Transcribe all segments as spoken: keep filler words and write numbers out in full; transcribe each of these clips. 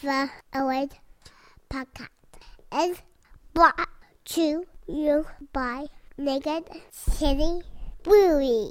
the Elite Podcast is brought to you by Naked City Brewery.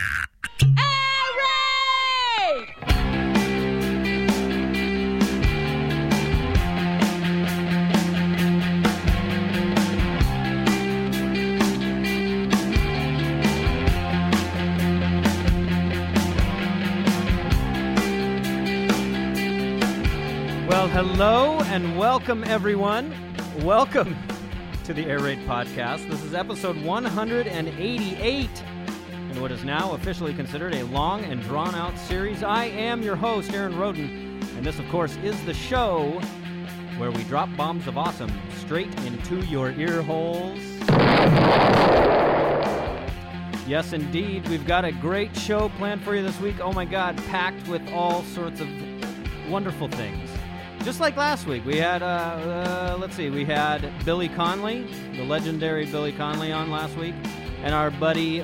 Well, hello and welcome, everyone. Welcome to the Air Raid Podcast. This is episode one hundred eighty-eight in what is now officially considered a long and drawn-out series. I am your host, Aaron Roden, and this, of course, is the show where we drop bombs of awesome straight into your ear holes. Yes, indeed. We've got a great show planned for you this week. Oh, my God, packed with all sorts of wonderful things. Just like last week, we had, uh, uh, let's see, we had Billy Conley, the legendary Billy Conley on last week, and our buddy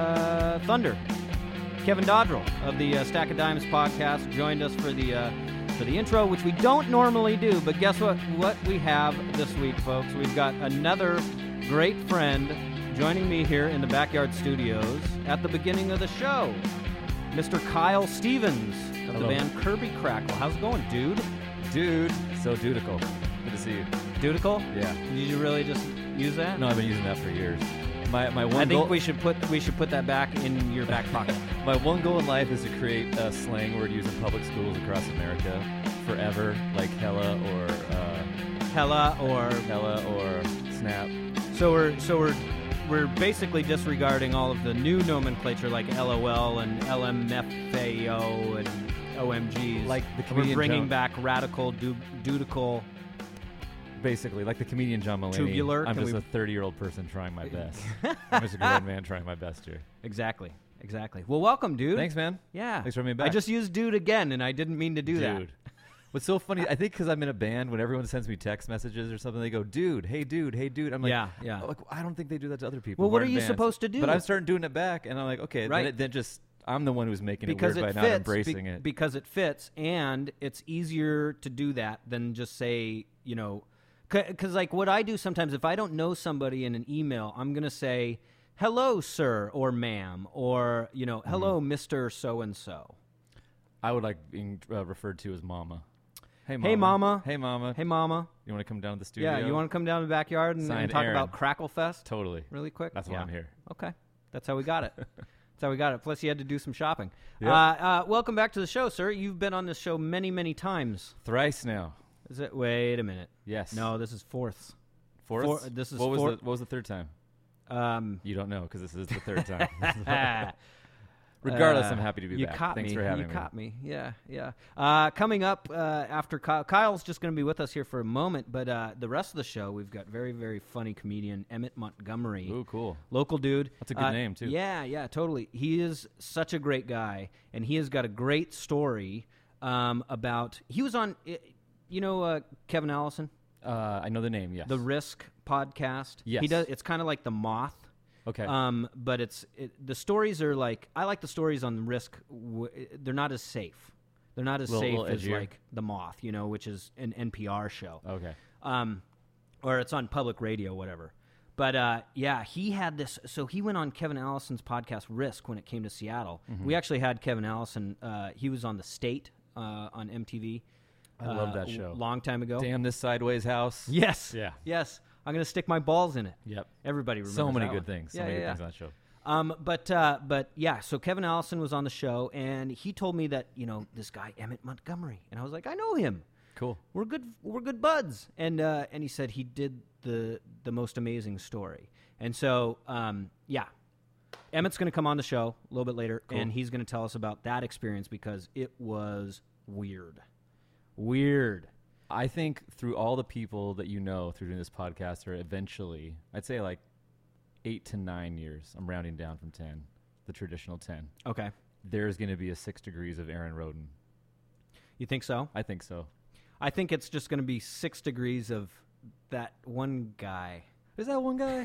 uh, Thunder, Kevin Dodrell of the uh, Stack of Dimes podcast joined us for the uh, for the intro, which we don't normally do, but guess what? What we have this week, folks, we've got another great friend joining me here in the Backyard Studios at the beginning of the show, Mister Kyle Stevens of Hello. the band Kirby Crackle. How's it going, dude? Dude, so dudical. Good to see you. Dudical? Yeah. Did you really just use that? No, I've been using that for years. My my one I think goal, we should put we should put that back in your back pocket. my one goal in life is to create a slang word used in public schools across America forever, like hella or uh, Hella or hella or snap. so we're so we're we're basically disregarding all of the new nomenclature like L O L and L M F A O and O M Gs. Like the we're comedian bringing John, back radical, du- dudical. basically like the comedian John Mulaney. Tubular, I'm can just we- a thirty-year-old person trying my best. I'm just a grown man trying my best here. Exactly, exactly. Well, welcome, dude. Thanks, man. Yeah. Thanks for having me back. I just used dude again, and I didn't mean to do that. Dude. What's so funny, I think because I'm in a band, when everyone sends me text messages or something, they go, dude, hey, dude, hey, dude. I'm like, Yeah, yeah. I'm like, I don't think they do that to other people. Well, who what aren't are you bands." supposed to do? But I'm starting doing it back, and I'm like, okay, Right. then, it, then just, I'm the one who's making Because it it weird by fits, not embracing be- it. Because it fits, and it's easier to do that than just say, you know, because like what I do sometimes, if I don't know somebody in an email, I'm gonna say, "Hello, sir," or "Ma'am," or you know, "Hello, Mister So and So." I would like being uh, referred to as mama. Hey, mama. Hey, mama. Hey, mama. Hey, Mama. You want to come down to the studio? Yeah, you want to come down to the backyard and, and Signed talk Aaron. about Crackle Fest Totally. really quick? That's yeah. why I'm here. Okay, that's how we got it. That's how we got it. Plus, you had to do some shopping. Yep. Uh, uh, welcome back to the show, sir. You've been on this show many, many times. Thrice now. Is it? Wait a minute. Yes. No, this is fourths. Fourth? four- this is what was four- the What was the third time? Um, You don't know because this is the third time. uh, Regardless, I'm happy to be you back. Caught Thanks me. for having you me. caught me. Yeah, yeah. Uh, coming up uh, after Kyle, Kyle's just going to be with us here for a moment, but uh, the rest of the show, we've got very, very funny comedian Emmett Montgomery. Ooh, cool. Local dude. That's a good Uh, name, too. Yeah, yeah, totally. He is such a great guy, and he has got a great story um, about. He was on, uh, you know, uh, Kevin Allison, Uh, I know the name, yes. the Risk podcast. Yes. He does. It's kind of like the Moth. Okay. Um, but it's it, the stories are like I like the stories on Risk. W- they're not as safe. They're not as Little- safe little as edgier. like the Moth, you know, which is an N P R show. okay. Um, or it's on public radio, whatever. But uh, yeah, he had this. So he went on Kevin Allison's podcast Risk when it came to Seattle. Mm-hmm. We actually had Kevin Allison. Uh, he was on The State uh, on M T V. I love uh, that show. Long time ago. Damn this sideways house. Yes. Yeah. Yes. I'm gonna stick my balls in it. Yep. Everybody remembers So many that good one. things. So Yeah, many yeah, good yeah. things on that show. Um, but uh, but yeah, so Kevin Allison was on the show, and he told me that you know this guy Emmett Montgomery, and I was like, I know him. Cool. We're good. We're good buds. And uh, and he said he did the the most amazing story. And so um, yeah, Emmett's going to come on the show a little bit later, Cool. and he's going to tell us about that experience because it was weird, weird. I think through all the people that you know through doing this podcast are eventually, I'd say like eight to nine years, I'm rounding down from ten, the traditional ten, Okay, there's going to be a six degrees of Aaron Roden. you think so? I think so. I think it's just going to be six degrees of that one guy. Is that one guy?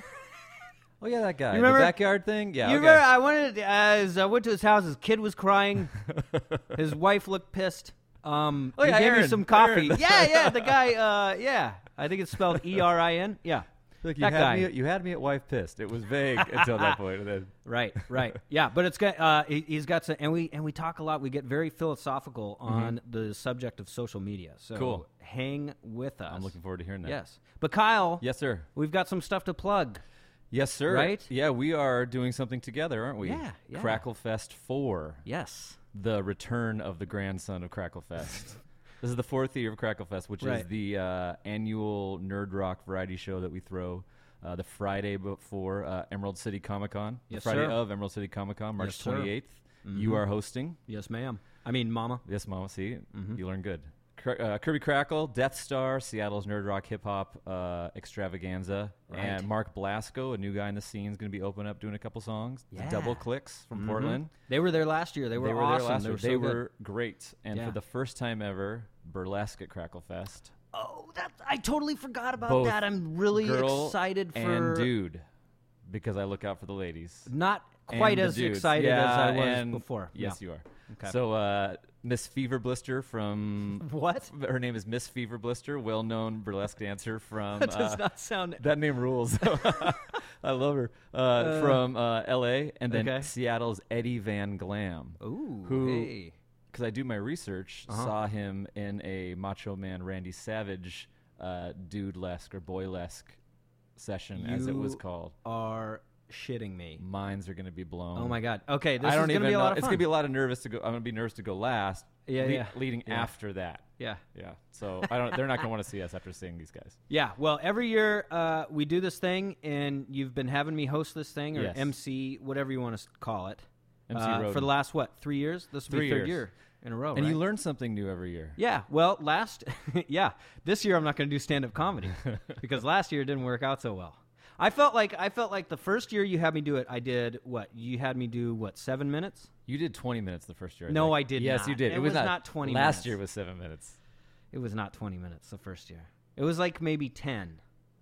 Oh, yeah, that guy. You remember- the backyard thing? Yeah, you okay. remember? I wanted as I went to his house. His kid was crying. His wife looked pissed. Um, Oh, he yeah, gave me Aaron. some coffee. Aaron. Yeah, yeah, the guy. Uh, yeah, I think it's spelled E R I N. Yeah, Look, you that had guy. me. At, you had me at wife pissed. It was vague until that point. And then, Right, right. Yeah, but it's got. Uh, he, he's got some, and we and we talk a lot. We get very philosophical on the subject of social media. So Cool. hang with us. I'm looking forward to hearing that. Yes, but Kyle. Yes, sir. We've got some stuff to plug. Yes, sir. Right? Yeah, we are doing something together, aren't we? Yeah, yeah. Crackle Fest four. Yes. The return of the grandson of Crackle Fest. This is the fourth year of Crackle Fest, which Right. is the uh, annual nerd rock variety show that we throw uh, the Friday before uh, Emerald City Comic Con. Yes, the Friday sir. of Emerald City Comic Con, March Yes, sir. twenty-eighth. Mhm. You are hosting. Yes, ma'am. I mean, Mama. Yes, Mama. See, Mhm. you learn good. Cr- uh, Kirby Crackle, Death Star, Seattle's nerd rock hip hop uh, extravaganza, Right. and Mark Blasco, a new guy in the scene, is going to be opening up doing a couple songs. The Yeah. Double Clicks from Mhm. Portland. They were there last year. They were, They were awesome. there last they year. were so They good. were great, and Yeah. for the first time ever, burlesque at Crackle Fest. Oh, that I totally forgot about Both that. I'm really girl excited for and dude, because I look out for the ladies. not And quite the as dudes. excited Yeah, as I was and- before. Yes, Yeah. you are. Okay. So, uh, Miss Fever Blister from What? her name is Miss Fever Blister, well-known burlesque dancer from. That does uh, not sound. That name rules. I love her. Uh, from uh, L A, and then okay. Seattle's Eddie Van Glam. Ooh, who- hey. Because I do my research, Uh-huh. saw him in a Macho Man Randy Savage uh, dude-lesque or boy-lesque session, as it was You called. are shitting me. Minds are going to be blown. Oh my god. Okay, this I don't is even gonna be a know. lot of It's fun. going to be a lot of nervous to go. I'm going to be nervous to go last. Yeah, le- yeah. Leading Yeah. after that. Yeah. Yeah. So I don't. They're not going to want to see us after seeing these guys. Yeah, well, every year uh, we do this thing, and you've been having me host this thing, or Yes. M C, whatever you want to call it, M C uh, Roden. for the last, what, three years? This will be Three third years. year in a row, And right? you learn something new every year. Yeah, well, last, yeah, this year I'm not going to do stand-up comedy because last year it didn't work out so well. I felt like I felt like the first year you had me do it, I did what? You had me do what? Seven minutes? You did twenty minutes the first year. I No, think. I did yes, not. you did. It It, was, was not, not twenty Last minutes. year was seven minutes, It was not twenty minutes the first year. It was like maybe ten.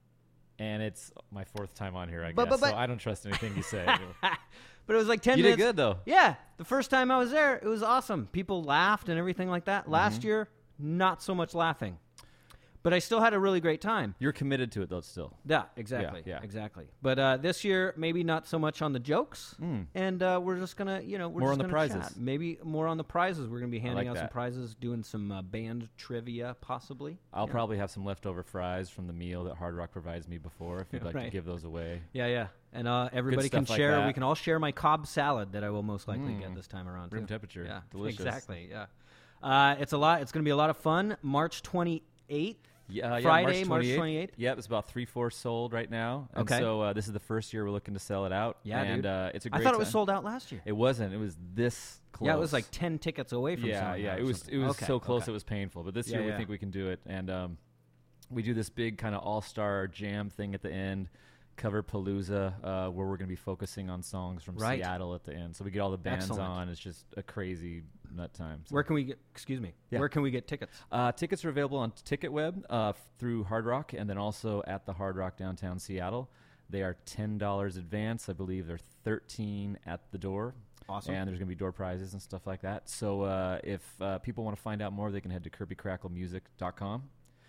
and it's my fourth time on here. I But- guess but- so. but- I don't trust anything you say. But it was like ten you minutes. did good though. Yeah, the first time I was there, it was awesome. People laughed and everything like that. Last Mm-hmm. year, not so much laughing. But I still had a really great time. You're committed to it though, still. Yeah, exactly. yeah. Exactly. But uh, this year, maybe not so much on the jokes. Mm. And uh, we're just going to, you know, we're More just on the gonna prizes. chat. Maybe more on the prizes. We're going to be handing like out some that. prizes, doing some uh, band trivia, possibly. I'll Yeah. probably have some leftover fries from the meal that Hard Rock provides me before. If you'd like Right. to give those away. Yeah, yeah. And uh, everybody can stuff like share. that. We can all share my Cobb salad that I will most likely Mm. get this time around. Room too. temperature. Yeah, Delicious. exactly. Yeah. Uh, it's a lot. It's going to be a lot of fun. March twenty-eighth. Yeah, yeah, Friday, March March twenty-eighth. twenty-eighth? Yep, it's about three fourths sold right now. And Okay. So uh, this is the first year we're looking to sell it out. Yeah, and dude. uh, it's a I great thought it was time. sold out last year. It wasn't. It was this close. Yeah, it was like ten tickets away from yeah, selling yeah. out It or was something. it was Okay, so close okay. it was painful. But this Yeah, year yeah. we think we can do it, and um, we do this big kind of all star jam thing at the end, Cover Palooza, uh, where we're going to be focusing on songs from Right. Seattle at the end. So we get all the bands Excellent. on. It's just a crazy nut time. So. Where can we get? Excuse me. Yeah. Where can we get tickets? Uh, tickets are available on TicketWeb uh, f- through Hard Rock, and then also at the Hard Rock downtown Seattle. They are ten dollars advance. I believe they're thirteen at the door. Awesome. And there's going to be door prizes and stuff like that. So uh, if uh, people want to find out more, they can head to kirby crackle music dot com.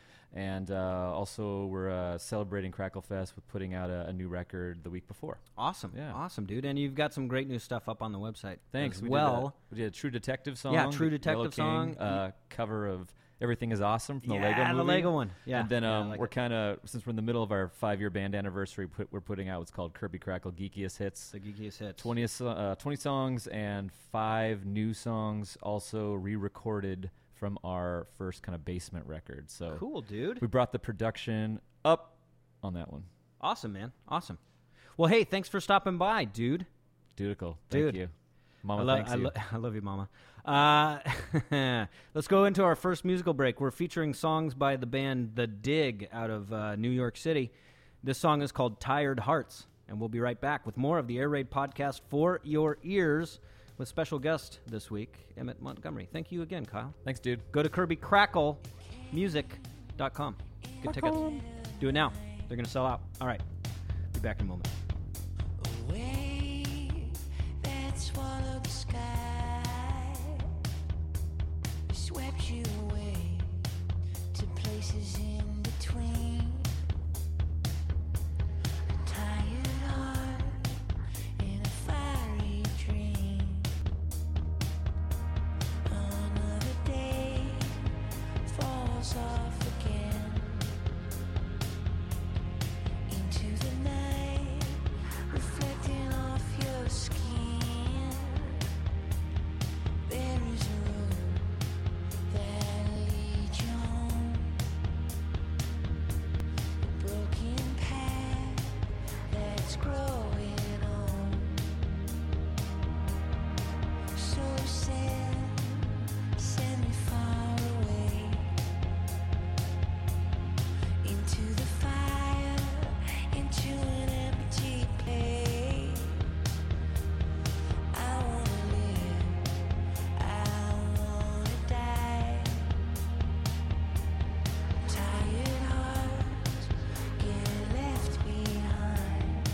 And uh, also, we're uh, celebrating Crackle Fest with putting out a, a new record the week before. Awesome. Yeah. Awesome, dude. And you've got some great new stuff up on the website. Thanks. As we well. did a, we did a True Detective song. Yeah, True the Yellow Detective King, song. Uh, cover of Everything is Awesome from the Yeah, Lego movie. the Lego one. Yeah. And then Yeah, I um, like we're it. kind of, since we're in the middle of our five-year band anniversary, put, we're putting out what's called Kirby Crackle Geekiest Hits. the geekiest hits. twenty, uh, twenty songs and five new songs also re-recorded from our first kind of basement record. So Cool, dude. we brought the production up on that one. Awesome, man. Awesome. Well, hey, thanks for stopping by, dude. Dudical. Thank Dude. you. Mama, I, lo- thanks I, you. lo- I love you, Mama. Uh, let's go into our first musical break. We're featuring songs by the band The Dig out of uh, New York City. This song is called Tired Hearts, and we'll be right back with more of the Air Raid podcast for your ears with special guest this week, Emmett Montgomery. Thank you again, Kyle. Thanks, dude. Go to kirby crackle music dot com. Get tickets. Do it now. They're going to sell out. All right. Be back in a moment. A wave that swallowed the sky, swept you places in between. A tired heart in a fiery dream. Another day falls off again into the night, reflecting off your skin. There is a road that leads you home, a broken path that's growing on. So send, send me far away into the fire, into an empty place. I wanna live, I wanna die. Tired hearts get left behind.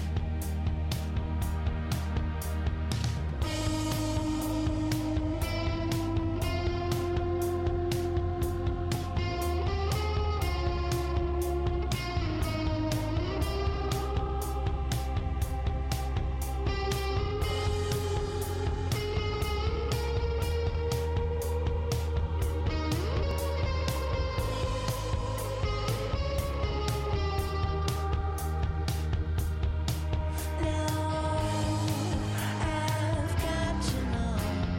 Now I've got to know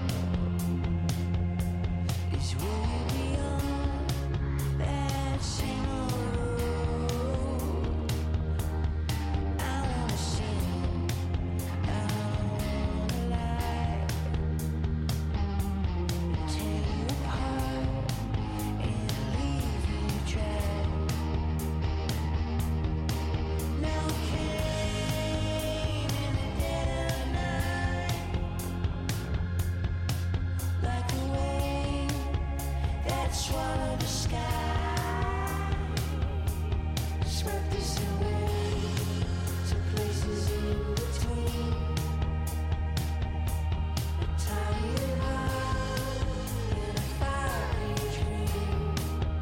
is will you be on that same old road? I wanna sing, I wanna lie, tear you apart and leave you dry. Now came in the dead of night, like a wave that swallowed the sky, swept us away to places in between. A tired heart in a fiery dream.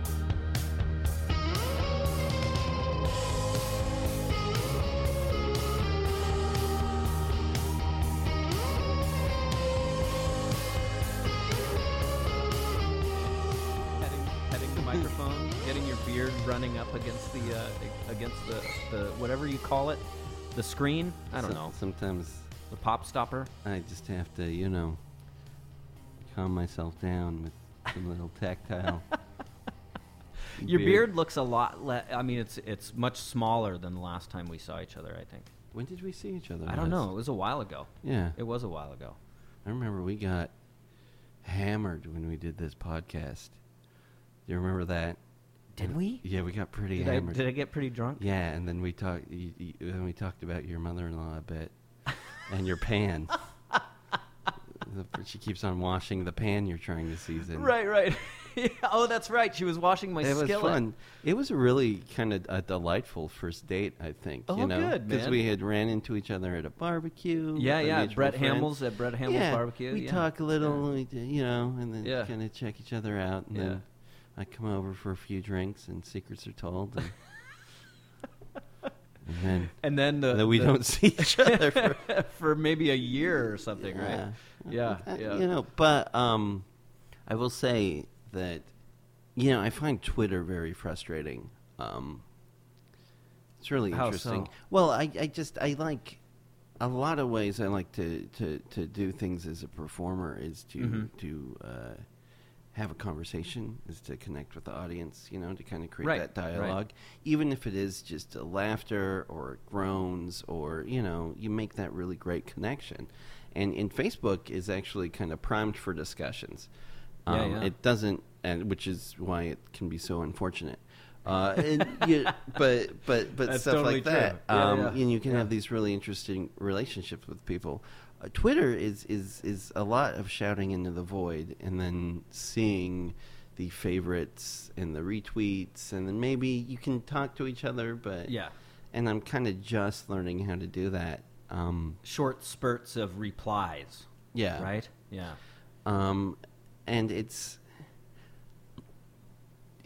Petting, petting the microphone, getting your beard running up against the uh, against the, the whatever you call it, the screen. I don't So- know, Sometimes the pop stopper. I just have to, you know, calm myself down with some little tactile. Your beard looks a lot. Le- I mean, it's it's much smaller than the last time we saw each other. I think. When did we see each other? I don't last? know. It was a while ago. Yeah, It was a while ago. I remember we got hammered when we did this podcast. Do you remember that? Did we? Yeah, we got pretty Did I, hammered. did I get pretty drunk? Yeah, and then we talked. Y- y- then we talked about your mother-in-law a bit, and your pan. The- she keeps on washing the pan you're trying to season. Right, right. Yeah, oh, that's right. She was washing my It was skillet. fun. It was a really kind of a delightful first date, I think. Oh, you know? good, Because man. we had ran into each other at a barbecue. Yeah, with a yeah. mutual Brett friend. Hamill's at Brett Hamill's yeah, barbecue. We yeah. talk a little, we d- you know, and then Yeah. kind of check each other out. And Yeah. then I come over for a few drinks, and secrets are told. And, and then, And then the, then we the- don't see each other for for maybe a year or something, right? Yeah, Uh, yeah. You know, but um, I will say that, you know, I find Twitter very frustrating. Um, it's really How interesting. so? Well, I, I just I like a lot of ways. I like to, to, to do things as a performer is to Mhm. to uh, have a conversation, is to connect with the audience. You know, to kind of create Right, that dialogue, even if it is just a laughter or groans or you know, you make that really great connection. And in Facebook is actually kind of primed for discussions. Yeah, Um, yeah. It doesn't, and which is why it can be so unfortunate. Uh, and you, but but but That's stuff totally like true. that. Yeah, um, yeah. And you can Yeah. have these really interesting relationships with people. Uh, Twitter is, is is a lot of shouting into the void, and then seeing the favorites and the retweets, and then maybe you can talk to each other. But Yeah. and I'm kind of just learning how to do that. Um, Short spurts of replies. yeah, Right? Yeah. Um, and it's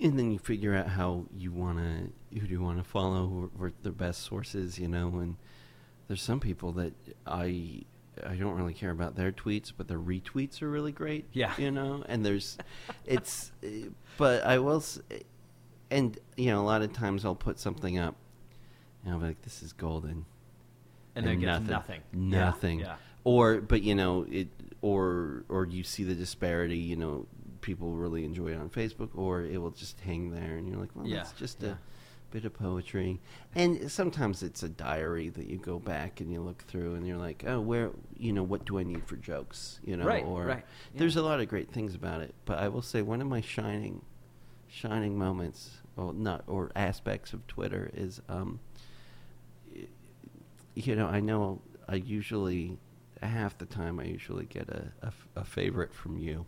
and then you figure out how you want to, who do you want to follow, who are, who are the best sources, you know, and there's some people that I I don't really care about their tweets, but their retweets are really great. Yeah. You know, and there's, it's, uh, but I will, s- and, you know, a lot of times I'll put something up, and I'll be like, this is golden. And then it gets nothing. Nothing. Yeah, yeah. Or, but, you know, it, or, or you see the disparity, you know, people really enjoy it on Facebook, or it will just hang there, and you're like, well, Yeah, that's just yeah. a bit of poetry. And sometimes it's a diary that you go back and you look through and you're like, oh, where, you know, what do I need for jokes, you know? Right, or right, yeah. There's a lot of great things about it, but I will say one of my shining shining moments, or not, or aspects of Twitter is, um, y- you know, I know I usually, half the time I usually get a, a f- a favorite from you.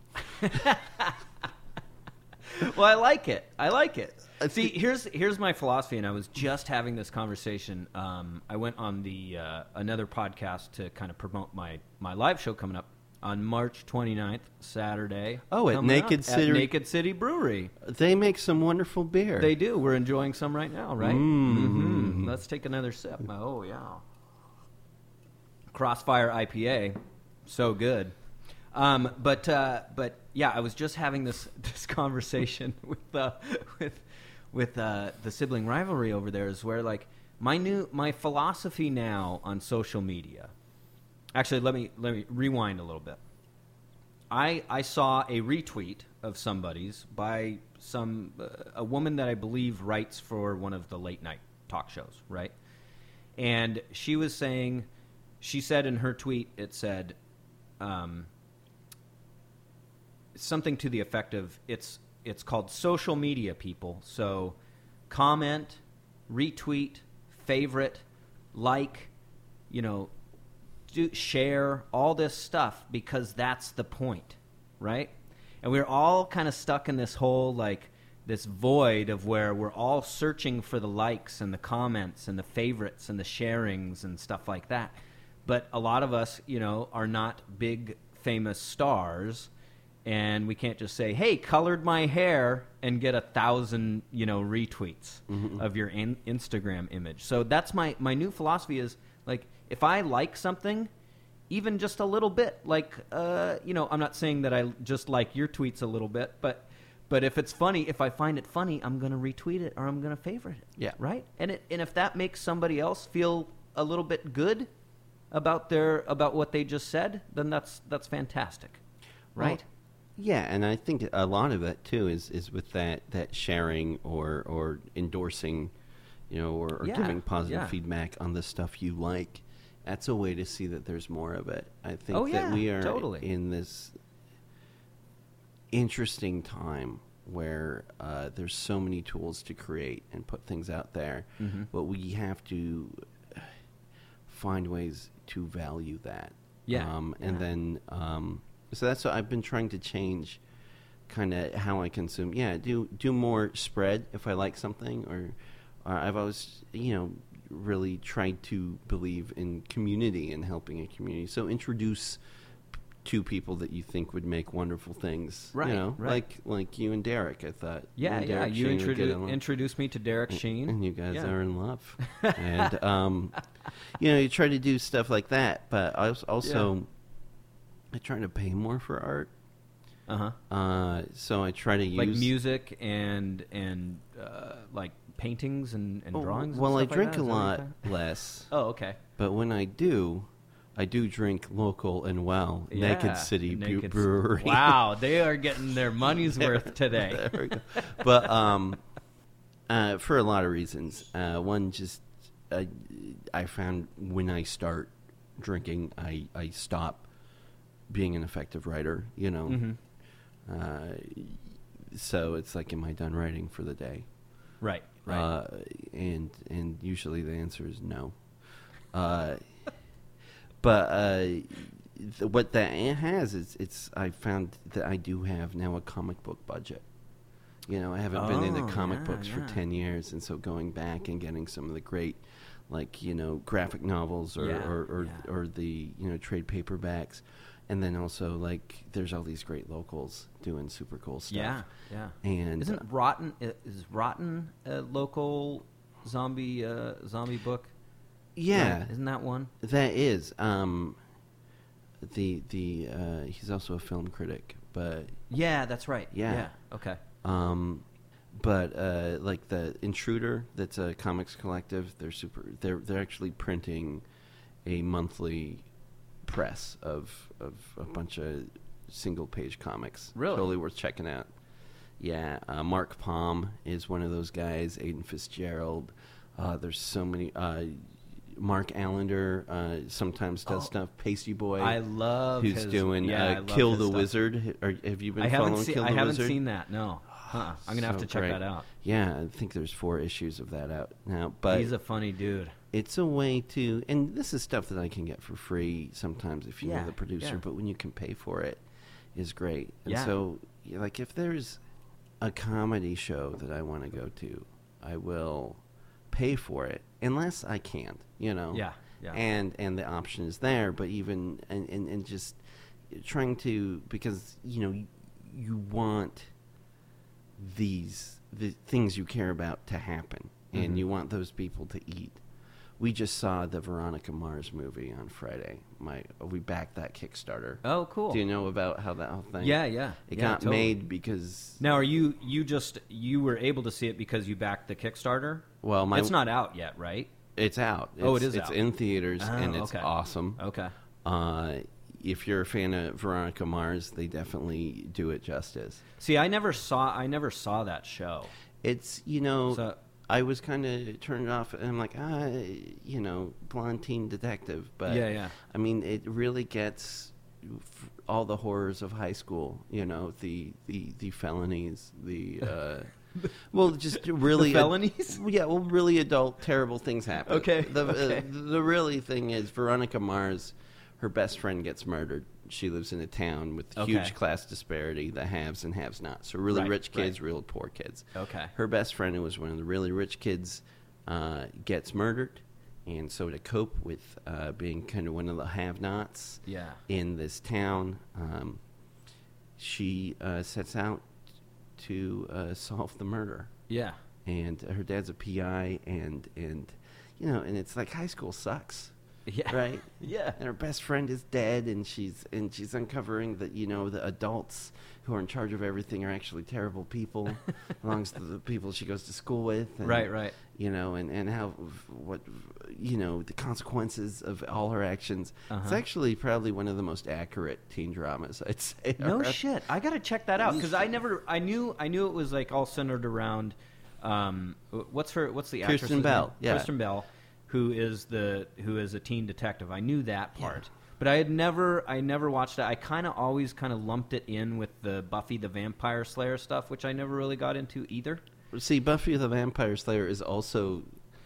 Well, I like it. I like it. I See, thi- here's here's my philosophy, and I was just having this conversation. Um, I went on the uh, another podcast to kind of promote my, my live show coming up on March twenty-ninth, Saturday. Oh, at coming Naked up, City- At Naked City Brewery. They make some wonderful beer. They do. We're enjoying some right now, right? Mm. Mm-hmm. Let's take another sip. Oh, yeah. Crossfire I P A. So good. Um, but uh, but yeah, I was just having this this conversation with uh, with with uh, the sibling rivalry over there. Is where like my new my philosophy now on social media. Actually, let me let me rewind a little bit. I I saw a retweet of somebody's by some uh, a woman that I believe writes for one of the late night talk shows, right? And she was saying, she said in her tweet, it said. Um, something to the effect of it's it's called social media, people. So comment, retweet, favorite, like, you know, do, share all this stuff because that's the point, right? And we're all kind of stuck in this whole like this void of where we're all searching for the likes and the comments and the favorites and the sharings and stuff like that. But a lot of us, you know, are not big famous stars. And we can't just say, hey, colored my hair and get a thousand, you know, retweets Mhm. of your in- Instagram image. So that's my, my new philosophy is, like, if I like something, even just a little bit, like, uh, you know, I'm not saying that I just like your tweets a little bit, but but if it's funny, if I find it funny, I'm going to retweet it or I'm going to favorite it. Yeah. Right? And it, and if that makes somebody else feel a little bit good about their about what they just said, then that's that's fantastic. Right? Well, yeah, and I think a lot of that too is, is with that, that sharing or, or endorsing, you know, or, or Yeah, giving positive yeah. feedback on the stuff you like. That's a way to see that there's more of it. I think Oh, that yeah, we are totally. in this interesting time where uh, there's so many tools to create and put things out there, Mhm. but we have to find ways to value that. Yeah, Um, and yeah. then, um, so that's what I've been trying to change, kind of how I consume. Yeah, do do more spread if I like something, or, or I've always, you know, really tried to believe in community and helping a community. So introduce p- two people that you think would make wonderful things. Right, You know, right. like like you and Derek. I thought. Yeah, and yeah. Derek You Sheen would get introdu- along. introduced me to Derek And- Sheen. and you guys Yeah. are in love. and um, you know, you try to do stuff like that, but I was also I try to pay more for art. Uh-huh. Uh, so I try to use Like music and and uh, like paintings and, and Oh, drawings. and well, I stuff like drink that? a Is that what lot you're talking- less, Oh, okay. but when I do, I do drink local and well. Yeah, Naked City Bu- Naked- Brewery. Wow, they are getting their money's worth today. There we go. But um, uh, for a lot of reasons. Uh, one, just uh, I found when I start drinking, I, I stop being an effective writer. You know, Mhm. uh, so it's like, am I done writing for the day? Right, right. Uh, and and usually the answer is no. Uh, but uh, th- what that has is it's I found that I do have now a comic book budget. You know, I haven't been into Oh, comic yeah, books for yeah. ten years, and so going back and getting some of the great, like, you know, graphic novels or Yeah, or, or, yeah. or the, you know, trade paperbacks, and then also like there's all these great locals doing super cool stuff. Yeah, yeah. And Isn't uh, Rotten is Rotten a local zombie uh, zombie book? yeah, Right? Isn't that one? that is. Um, the the uh, he's also a film critic, but Yeah, that's right. Yeah. yeah. Okay. um, but uh, like the Intruder, that's a comics collective. They're super. They're they're actually printing a monthly press of of a bunch of single page comics. Really? Totally worth checking out. Yeah, uh, Mark Palm is one of those guys. Aiden Fitzgerald. Uh, there's so many. Uh, Mark Allender uh, sometimes does Oh. stuff. Pasty Boy, I love who's his, doing yeah, I uh, love Kill his the stuff. Wizard. Or have you been I following haven't seen. Kill I the haven't Wizard? seen that. No, uh-uh. I'm gonna have So to check great. that out. Yeah, I think there's four issues of that out now. But He's a funny dude. it's a way to, and this is stuff that I can get for free sometimes if you Yeah, know the producer, yeah. but when you can pay for it, is great. And Yeah. so, yeah, like, if there's a comedy show that I want to go to, I will pay for it, unless I can't, you know? Yeah, yeah. And and the option is there, but even, and, and, and just trying to, because, you know, you, you want these, the things you care about to happen, and Mhm. you want those people to eat. We just saw the Veronica Mars movie on Friday. My we backed that Kickstarter. Oh, cool. Do you know about how that whole thing? Yeah, yeah. It yeah, got totally. made because Now, are you you just you were able to see it because you backed the Kickstarter? well, my It's not out yet, right? It's out. It's, Oh, it is It's out. in theaters Oh, and it's okay. awesome. Okay. Uh, if you're a fan of Veronica Mars, they definitely do it justice. See, I never saw I never saw that show. It's you know. So I was kind of turned off, and I'm like, ah, you know, blonde teen detective. But Yeah, yeah. I mean, it really gets f- all the horrors of high school. You know, the the, the felonies, the uh, well, just really The felonies? yeah, well, really adult, terrible things happen. Okay, The okay. Uh, the really thing is Veronica Mars, her best friend gets murdered. She lives in a town with Okay. huge class disparity, the haves and haves not. So really Right, rich kids, right. real poor kids. Okay. Her best friend, who was one of the really rich kids, uh, gets murdered. And so to cope with uh, being kind of one of the have-nots Yeah. in this town, um, she uh, sets out to uh, solve the murder. Yeah. And her dad's a P I, and, and you know, and it's like high school sucks. Yeah. Right? Yeah. And her best friend is dead, and she's and she's uncovering that you know the adults who are in charge of everything are actually terrible people, amongst the, the people she goes to school with. And, Right, right. You know, and and how what you know the consequences of all her actions. It's Uh-huh. actually probably one of the most accurate teen dramas, I'd say. No Or- shit. I gotta check that out You because I should. never. I knew. I knew it was like all centered around. Um, what's her? What's the actress? Kristen Bell, yeah. Kristen Bell, who is the who is a teen detective. I knew that part, but I had never. I never watched it. I kind of always kind of lumped it in with the Buffy the Vampire Slayer stuff, which I never really got into either. See, Buffy the Vampire Slayer is also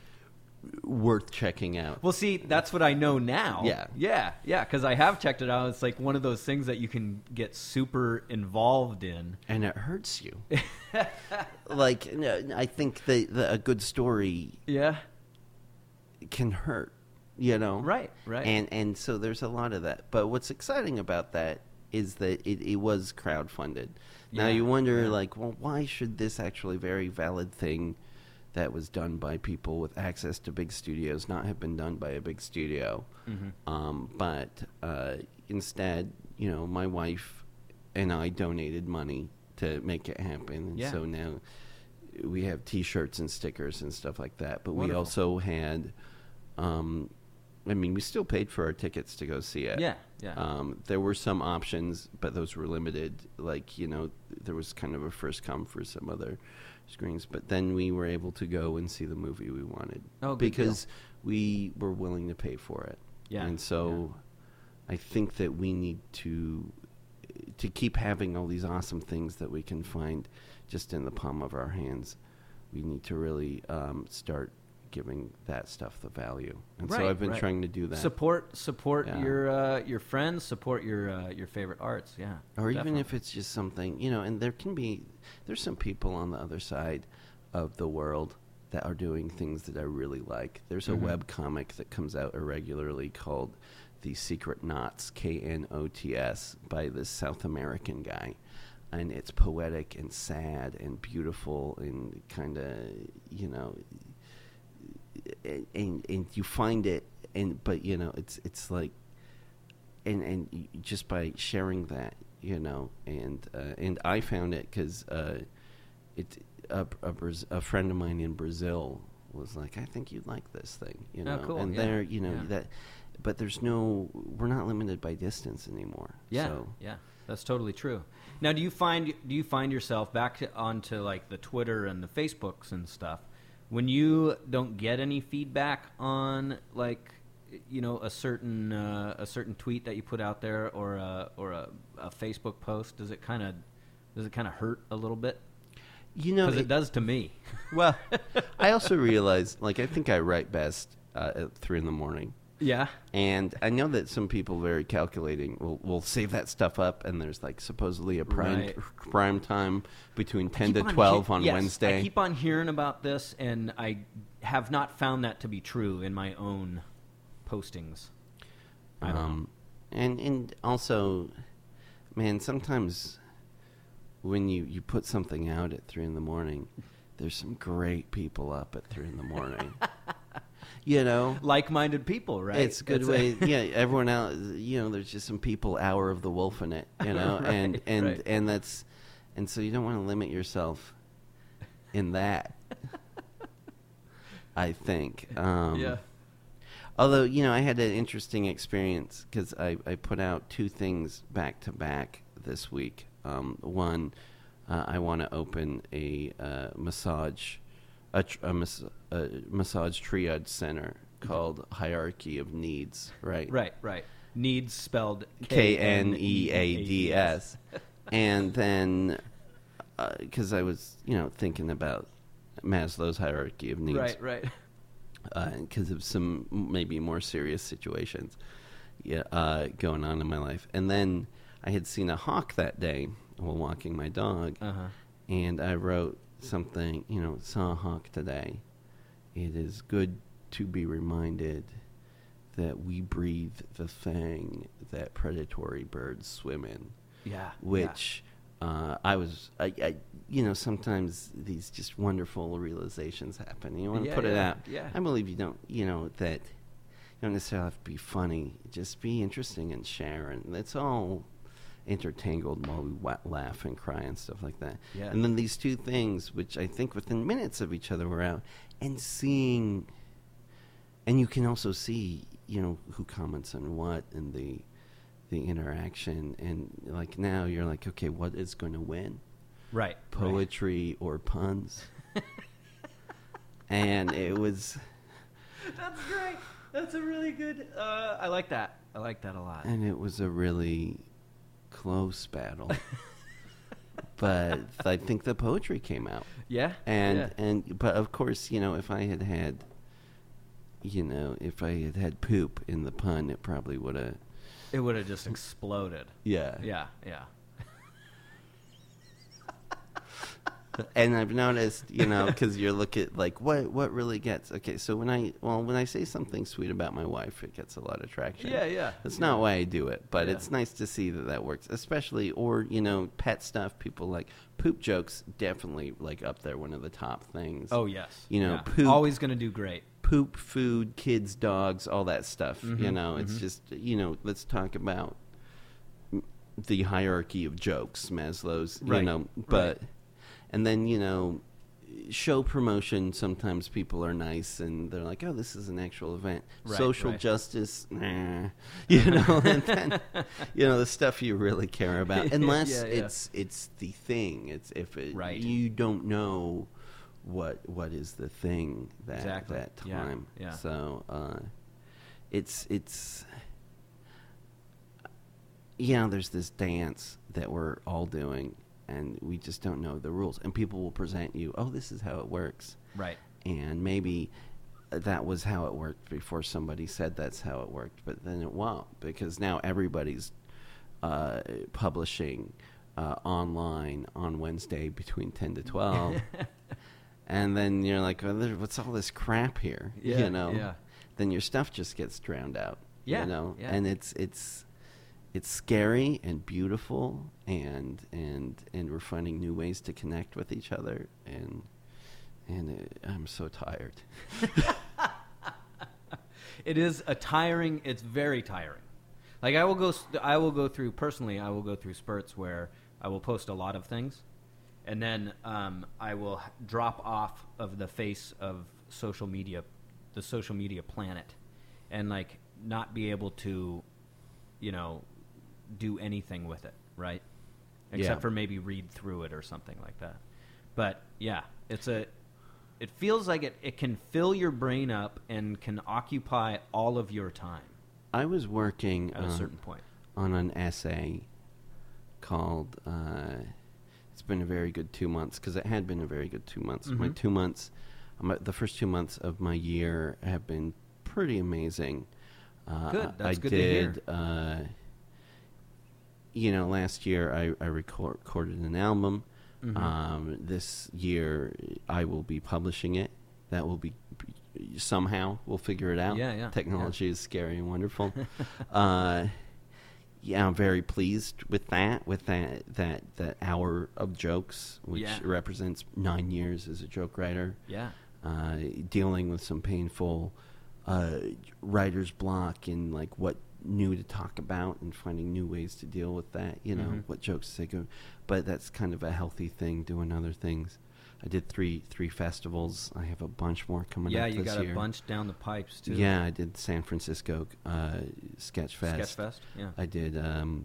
worth checking out. Well, see, that's what I know now. Yeah. yeah, yeah. Because I have checked it out. It's like one of those things that you can get super involved in. And it hurts you. Like, no, I think that the, a good story Yeah. can hurt, you know? Right, right. And and so there's a lot of that. But what's exciting about that is that it, it was crowdfunded. Now Yeah, you wonder, yeah. like, well, why should this actually very valid thing that was done by people with access to big studios not have been done by a big studio? Mm-hmm. Um, but uh, instead, you know, my wife and I donated money to make it happen. And Yeah. so now we have T-shirts and stickers and stuff like that. But we Wonderful. also had, um, I mean, we still paid for our tickets to go see it. Yeah, yeah. Um, there were some options, but those were limited. Like, you know, there was kind of a first come for some other screens. But then we were able to go and see the movie we wanted. Oh, good because we were willing to pay for it. Yeah, And so I think that we need to to keep having all these awesome things that we can find just in the palm of our hands. We need to really um, start giving that stuff the value. And so Right, I've been right. trying to do that. Support, support Yeah. your uh, your friends. Support your uh, your favorite arts. Yeah, Or even definitely. if it's just something, you know, and there can be, there's some people on the other side of the world that are doing things that I really like. There's a Mhm. web comic that comes out irregularly called The Secret Knots, K N O T S, by this South American guy. And it's poetic and sad and beautiful and kind of, you know, and, and you find it, and but, you know, it's it's like, and, and just by sharing that, you know, and uh, and I found it because uh, it a, a, Braz- a friend of mine in Brazil was like, I think you'd like this thing, you know, Oh, cool. and Yeah. there, you know, Yeah. that, but there's no, we're not limited by distance anymore. Yeah, So. yeah, that's totally true. Now, do you find do you find yourself back to, onto like the Twitter and the Facebooks and stuff when you don't get any feedback on like, you know, a certain uh, a certain tweet that you put out there or a or a, a Facebook post? Does it kind of does it kind of hurt a little bit? You know, Because it, it- does to me. Well, I also realized, like, I think I write best uh, at three in the morning. Yeah. And I know that some people very calculating will, will save that stuff up, and there's, like, supposedly a prime Right. prime time between ten keep to on twelve he- on yes, Wednesday. I keep on hearing about this, and I have not found that to be true in my own postings. I don't know. Um, and and also, man, sometimes when you, you put something out at three in the morning, there's some great people up at three in the morning. You know, Like-minded people, right? it's a good It's way. yeah, everyone else. You know, there's just some people hour of the wolf in it. You know, Right, and and right. and that's, and so you don't want to limit yourself in that. I think. Um, yeah. Although, you know, I had an interesting experience because I, I put out two things back to back this week. Um, one, uh, I want to open a uh, massage, a, tr- a, mas- a massage triage center called Hierarchy of Needs, right? Right, right. Needs spelled K N E A D S. And then, because I was, you know, thinking about Maslow's hierarchy of needs. Right, right. Because of some maybe more serious situations yeah, uh, going on in my life. And then I had seen a hawk that day while walking my dog, Uh-huh. and I wrote something, you know, saw a hawk today. It is good to be reminded that we breathe the thing that predatory birds swim in, Yeah. which uh, I was, I, I, you know, sometimes these just wonderful realizations happen. You want to Yeah, put it yeah, out. yeah. I believe you don't, you know, that you don't necessarily have to be funny. Just be interesting and share, and it's all intertangled while we wa- laugh and cry and stuff like that. Yeah. And then these two things, which I think within minutes of each other were out, and seeing, and you can also see, you know, who comments on what and the the interaction, and like now you're like, okay, what is going to win? Right. Poetry or puns? And it was, That's great. That's a really good. Uh, I like that. I like that a lot. and it was a really close battle. But I think the poetry came out. Yeah. And yeah. and but of course, you know, if I had had, you know, if I had had poop in the pun, it probably would have. It would have just exploded. Yeah. Yeah. Yeah. And I've noticed, you know, because you look at like what what really gets okay. So when I well when I say something sweet about my wife, it gets a lot of traction. Yeah, yeah. That's not why I do it, but Yeah. it's nice to see that that works. Especially or you know pet stuff. People like poop jokes. Definitely like up there, one of the top things. Oh yes. You know, Yeah. poop- Always going to do great. Poop, food, kids, dogs, all that stuff. You Mhm, know, it's mhm. just you know. Let's talk about m- the hierarchy of jokes, Maslow's. You Right, know, but and then you know, show promotion. Sometimes people are nice and they're like, "Oh, this is an actual event." Right, Social right. justice, nah. You know, and then you know the stuff you really care about. Unless Yeah, yeah. it's it's the thing. It's if it, Right. you don't know. What what is the thing that Exactly. that Yeah, time? yeah. So uh, it's it's you know there's this dance that we're all doing, and we just don't know the rules. And people will present you, oh, this is how it works, Right. and maybe that was how it worked before somebody said that's how it worked, but then it won't because now everybody's uh, publishing uh, online on Wednesday between ten to twelve. And then you're like, well, there- what's all this crap here? Yeah, you know? yeah. Then your stuff just gets drowned out. Yeah, you know, yeah. and it's it's it's scary and beautiful, and and and we're finding new ways to connect with each other, and and it, I'm so tired. It is a tiring. It's very tiring. Like I will go. st- I will go through personally. I will go through spurts where I will post a lot of things, and then um, I will h- drop off of the face of social media, the social media planet, and like not be able to, you know, do anything with it, right? Except Yeah. for maybe read through it or something like that. But yeah, it's a. It feels like it, it can fill your brain up and can occupy all of your time I was working at a um, certain point. on an essay called. Uh, it's been a very good two months because it had been a very good two months. My Mhm. two months, my, the first two months of my year have been pretty amazing. Uh, Good. That's I good to hear. did. Uh, you know, last year I, I record, recorded an album. Mhm. Um, this year I will be publishing it. That will be somehow we'll figure it out. Yeah, yeah, Technology is scary and wonderful. uh, yeah, I'm very pleased with that. With that that that hour of jokes, which Yeah. represents nine years as a joke writer. Yeah. Uh, dealing with some painful uh, writer's block and like what new to talk about and finding new ways to deal with that. You know, Mhm. what jokes to go. But that's kind of a healthy thing. Doing other things. I did three three festivals. I have a bunch more coming Yeah, up you this got year. a bunch down the pipes too. Yeah, I did San Francisco uh, Sketch Fest. Sketchfest. Yeah. I did um,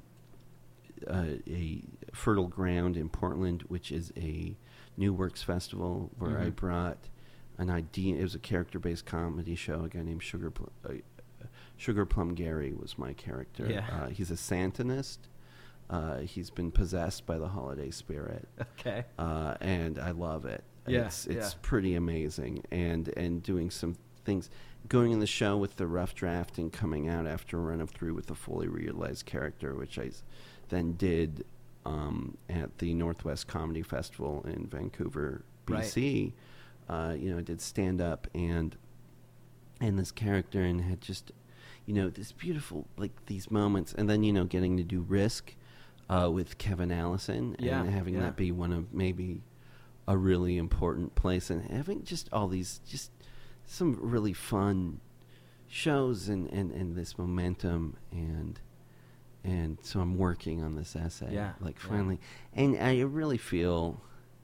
uh, a Fertile Ground in Portland, which is a New Works festival where I Mhm. brought an idea. It was a character-based comedy show. A guy named Sugar Pl- uh, Sugar Plum Gary was my character. Yeah. Uh, he's a Santanist. Uh, he's been possessed by the holiday spirit, Okay. uh, and I love it. Yeah, it's it's yeah. pretty amazing, and and doing some things, going in the show with the rough draft and coming out after a run of through with a fully realized character, which I s- then did um, at the Northwest Comedy Festival in Vancouver, B C. Uh, you know, I did stand up and and this character and had just, you know, this beautiful like these moments, and then you know getting to do Risk uh, with Kevin Allison Yeah, and having yeah. that be one of maybe a really important place, and having just all these just some really fun shows and, and, and this momentum, and and so I'm working on this essay, Yeah, like yeah. finally, and I really feel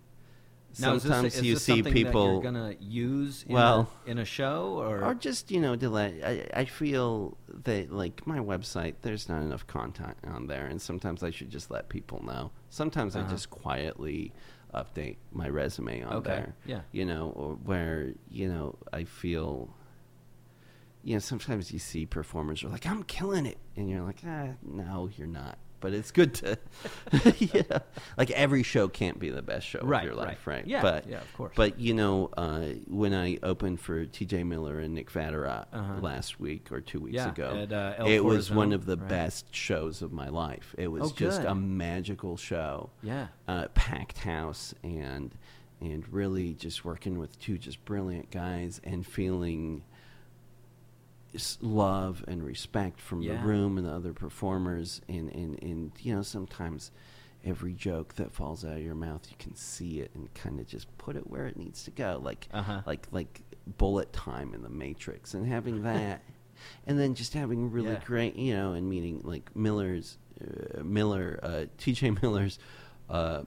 Now, is this, sometimes is you this see something people that you're gonna use in, Well- a, in a show or, or just you know to let I, I feel that like my website there's not enough content on there, and sometimes I should just let people know. Sometimes I Uh-huh. just quietly update my resume on Okay, there, yeah. you know, or where you know I feel, you know, sometimes you see performers are like, I'm killing it, and you're like, ah, no, you're not. But it's good to, yeah, like every show can't be the best show Right, of your life, right. right? Yeah, but, yeah, of course. But you know, uh, when I opened for T J Miller and Nick Vatterott Uh-huh. last week or two weeks Yeah, ago, at, uh, El it was Corazon, one of the right? best shows of my life. It was Oh, just good. a magical show, Yeah. uh, packed house, and and really just working with two just brilliant guys and feeling s- love and respect from Yeah. the room and the other performers, and, and, and you know sometimes every joke that falls out of your mouth you can see it and kind of just put it where it needs to go, like Uh-huh. like like bullet time in the Matrix, and having that and then just having really Yeah. great, you know, and meeting like Miller's uh, Miller uh, T J Miller's uh,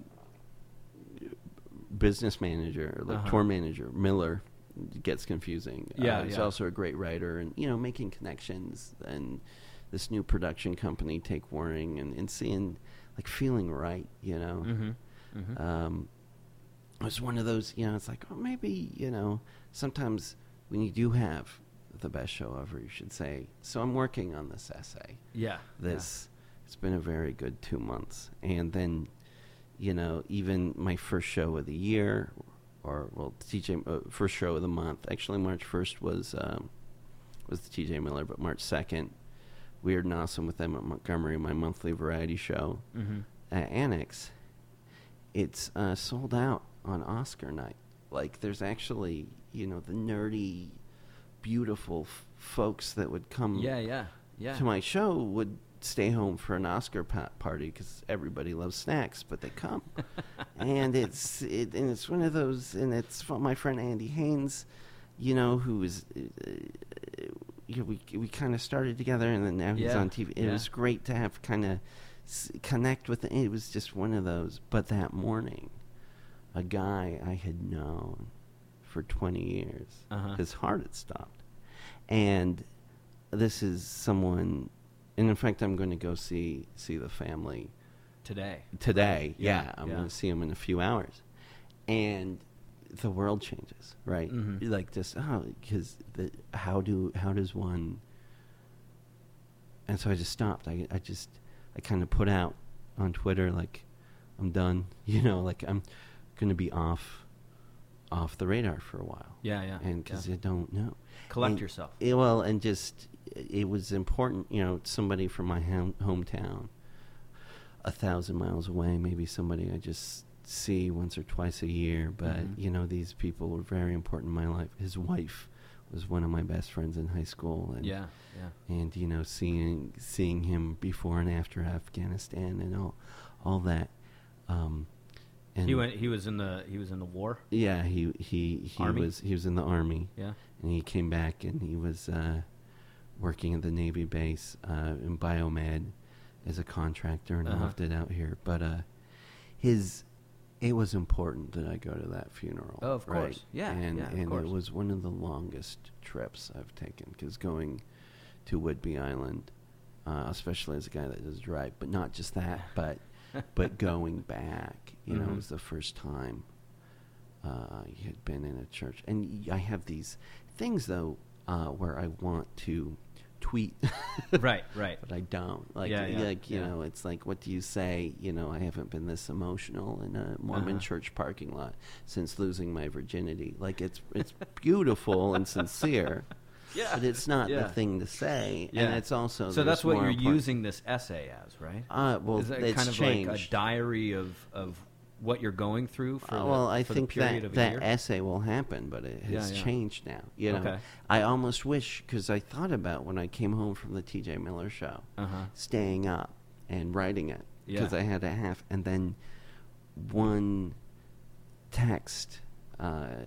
business manager, or like Uh-huh. tour manager Miller gets confusing. Yeah, uh, he's yeah. also a great writer, and you know, making connections, and this new production company, Take Warning, and, and seeing, like, feeling right, you know. Mm-hmm. Mm-hmm. Um, it was one of those, you know, it's like, oh, maybe, you know, sometimes when you do have the best show ever, you should say, so I'm working on this essay. yeah. This, it's been a very good two months. And then, you know, even my first show of the year, or, well, T J, uh, first show of the month, actually March first was, um, was the T J Miller, but March second, Weird and Awesome with them at Montgomery, my monthly variety show, Mm-hmm. at Annex, it's uh, sold out on Oscar night. Like, there's actually, you know, the nerdy, beautiful f- folks that would come Yeah, yeah, Yeah. to my show would stay home for an Oscar pa- party because everybody loves snacks, but they come. And it's it, and it's one of those, and it's from my friend Andy Haynes, you know, who is, uh, you know, we we kind of started together, and then now he's Yeah, on T V. It yeah. was great to have kind of s- connect with. It. It was just one of those. But that morning, a guy I had known for twenty years, Uh-huh. his heart had stopped, and this is someone. And in fact, I'm going to go see see the family Today. today. Yeah, Yeah, I'm yeah. going to see them in a few hours, and the world changes, right? Mhm. Like just oh, because the how do how does one? And so I just stopped. I I just I kind of put out on Twitter like I'm done. You know, like I'm going to be off off the radar for a while. Yeah, yeah. And because yeah. you don't know. Collect And- yourself. Yeah, well, and just it was important, you know, somebody from my hom- hometown, a thousand miles away, maybe somebody I just see once or twice a year. But Mhm. you know, these people were very important in my life. His wife was one of my best friends in high school, and Yeah, yeah. and you know, seeing seeing him before and after Afghanistan and all all that. Um, and He went. He was in the. He was in the war. Yeah, he he he Army? was he was in the army. Yeah. And he came back and he was uh, working at the Navy base uh, in biomed as a contractor and Uh-huh. loved it out here. But uh, his, it was important that I go to that funeral. Oh, of right? course. Yeah, and yeah, of and course. it was one of the longest trips I've taken because going to Whidbey Island, uh, especially as a guy that does drive, but not just that, but but going back, you know, Mhm. it was the first time uh, you had been in a church. And y- I have these things, though, uh, where I want to tweet. Right, right. But I don't. Like, Yeah, yeah, like you yeah. know, it's like, what do you say? You know, I haven't been this emotional in a Mormon Uh-huh. church parking lot since losing my virginity. Like, it's it's beautiful and sincere. Yeah. But it's not Yeah. the thing to say. Yeah. And it's also... So that's there's what more you're important- using this essay as, right? Uh, well, Is it it's kind of changed. like a diary of, of what you're going through for, Uh, the, well, I for think the period that of a that year? essay will happen, but it has Yeah, yeah. changed now. You know, Okay. I almost wish, because I thought about when I came home from the T J Miller show, Uh-huh. staying up and writing it because Yeah. I had a half, and then one text, uh,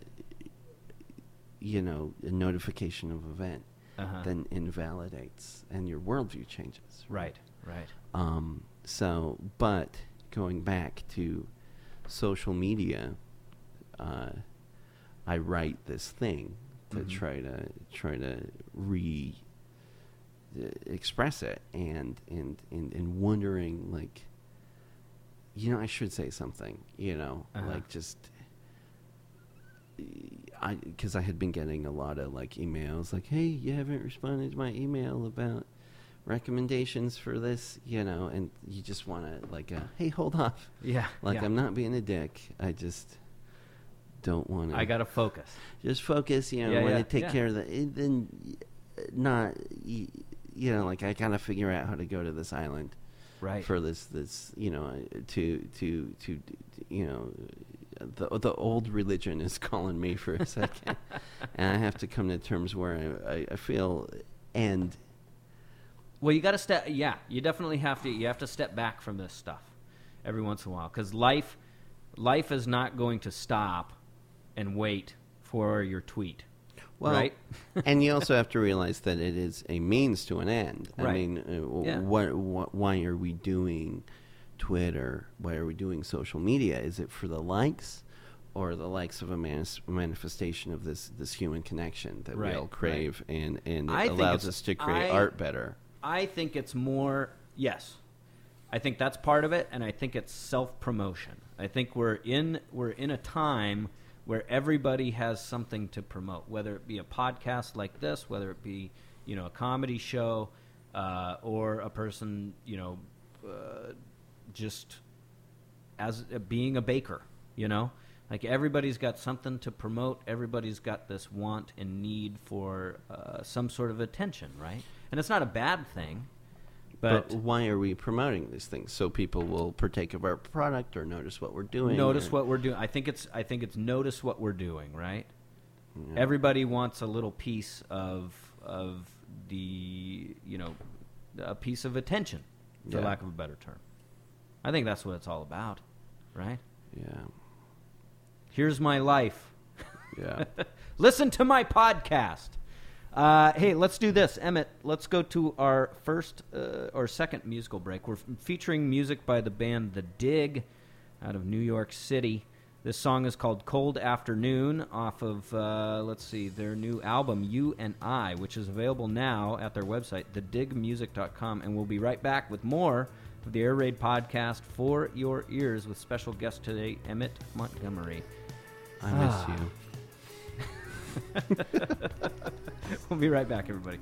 you know, a notification of event, Uh-huh. then invalidates, and your worldview changes. Right, right. Um, so, but going back to social media, uh, I write this thing to Mhm. try to try to re uh, express it, and, and and and wondering, like, you know, I should say something, you know, Uh-huh. like just. I because I had been getting a lot of like emails like, hey, you haven't responded to my email about recommendations for this, you know, and you just want to like, uh, hey, hold off. Yeah. Like, yeah. I'm not being a dick. I just don't want to. I got to focus. just focus, you know, Yeah, want yeah, to take yeah. care of the. and Then, uh, not, y- you know, like I gotta figure out how to go to this island Right. for this, this, you know, uh, to to to, you know. The the old religion is calling me for a second, and I have to come to terms where I, I, I feel, and Well, you got to step. Yeah, you definitely have to. You have to step back from this stuff every once in a while, because life, life is not going to stop and wait for your tweet. well, right? and you also have to realize that it is a means to an end. I Right. mean, uh, w- Yeah. what, what why are we doing Twitter? Why are we doing social media? Is it for the likes, or the likes of a manis- manifestation of this this human connection that Right, we all crave, and and it I think allows it's- us to create I- art better? I think it's more, yes. I think that's part of it, and I think it's self-promotion. I think we're in we're in a time where everybody has something to promote, whether it be a podcast like this, whether it be, you know, a comedy show, uh, or a person, you know, uh, just as uh, being a baker, you know? Like, everybody's got something to promote. Everybody's got this want and need for uh, some sort of attention, right? And it's not a bad thing, but, But why are we promoting these things? So people will partake of our product or notice what we're doing. notice or- what we're doing. I think it's I think it's notice what we're doing, right? Yeah. Everybody wants a little piece of of the, you know, a piece of attention, for Yeah. lack of a better term. I think that's what it's all about, right? Yeah. Here's my life. Yeah. Listen to my podcast. Uh, hey, let's do this. Emmett, let's go to our first uh, or second musical break. We're f- featuring music by the band The Dig out of New York City. This song is called Cold Afternoon off of, uh, let's see, their new album, You and I, which is available now at their website, the dig music dot com. And we'll be right back with more of the Air Raid podcast for your ears with special guest today, Emmett Montgomery. I miss Ah. you. We'll be right back, everybody.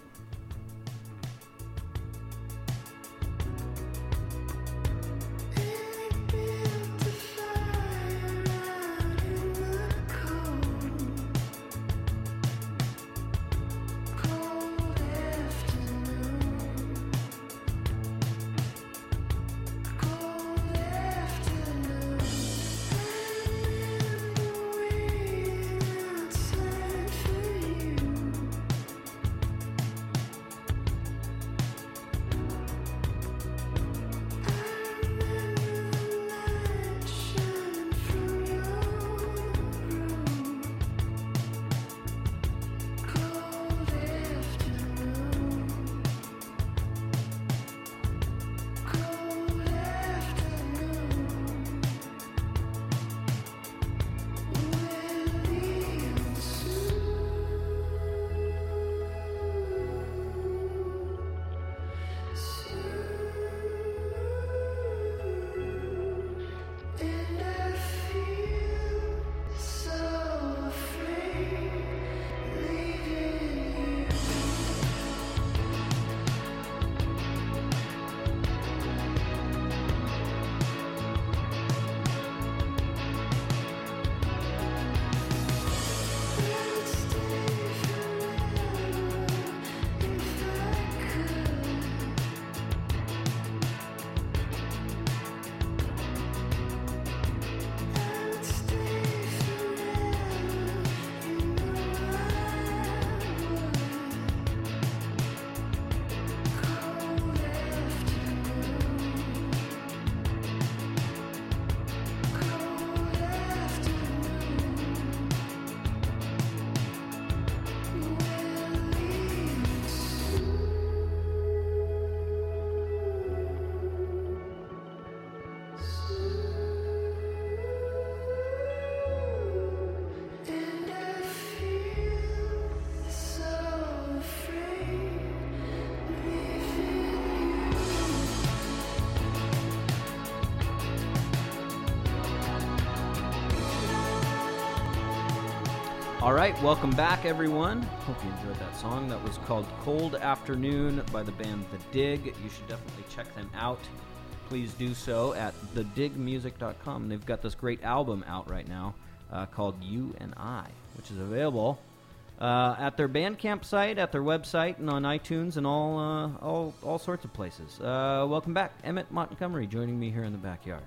All right, welcome back, everyone. Hope you enjoyed that song. That was called Cold Afternoon by the band The Dig. You should definitely check them out. Please do so at the dig music dot com. They've got this great album out right now uh, called You and I, which is available uh, at their Bandcamp site, at their website, and on iTunes, and all uh, all all sorts of places. Uh, welcome back, Emmett Montgomery, joining me here in the backyard.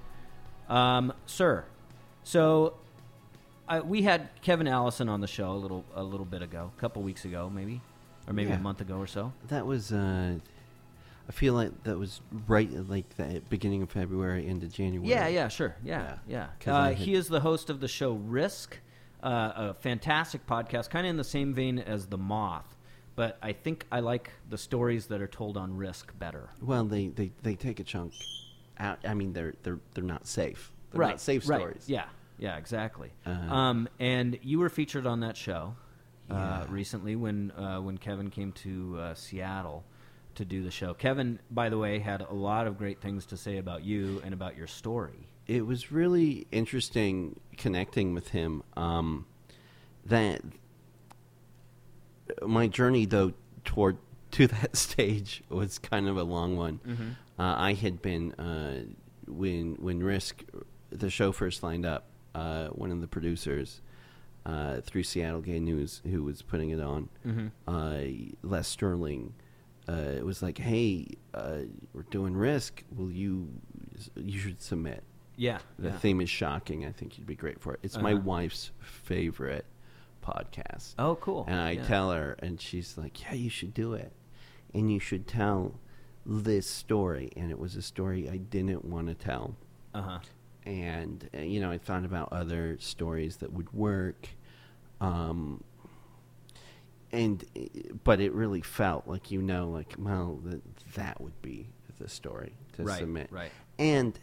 Um, sir, so... Uh, we had Kevin Allison on the show a little a little bit ago, a couple weeks ago, maybe, or maybe Yeah. a month ago or so. That was, uh, I feel like that was right at like the beginning of February into January. Yeah, yeah, sure, yeah, Yeah. yeah. 'Cause I Uh, had- he is the host of the show Risk, uh, a fantastic podcast, kind of in the same vein as The Moth, but I think I like the stories that are told on Risk better. Well, they, they, they take a chunk out. I mean, they're they're they're not safe. They're right, not safe right. stories. Yeah, yeah, exactly. Uh-huh. Um, and you were featured on that show uh, Yeah. recently when uh, when Kevin came to uh, Seattle to do the show. Kevin, by the way, had a lot of great things to say about you and about your story. It was really interesting connecting with him. Um, that my journey, though, toward to that stage was kind of a long one. Mm-hmm. Uh, I had been uh, when when Risk, the show first lined up. Uh, one of the producers uh, through Seattle Gay News, who was putting it on, Mm-hmm. uh, Les Sterling, uh, it was like, "Hey, uh, we're doing Risk. Will you? You should submit." Yeah. The yeah. theme is shocking. I think you'd be great for it. It's my Uh-huh. wife's favorite podcast. Oh, cool. And I Yeah. tell her, and she's like, "Yeah, you should do it." and you should tell this story. And it was a story I didn't want to tell. Uh-huh. And, uh, you know, I thought about other stories that would work. Um, and, but it really felt like, you know, like, well, that, that would be the story to Right, submit. right. And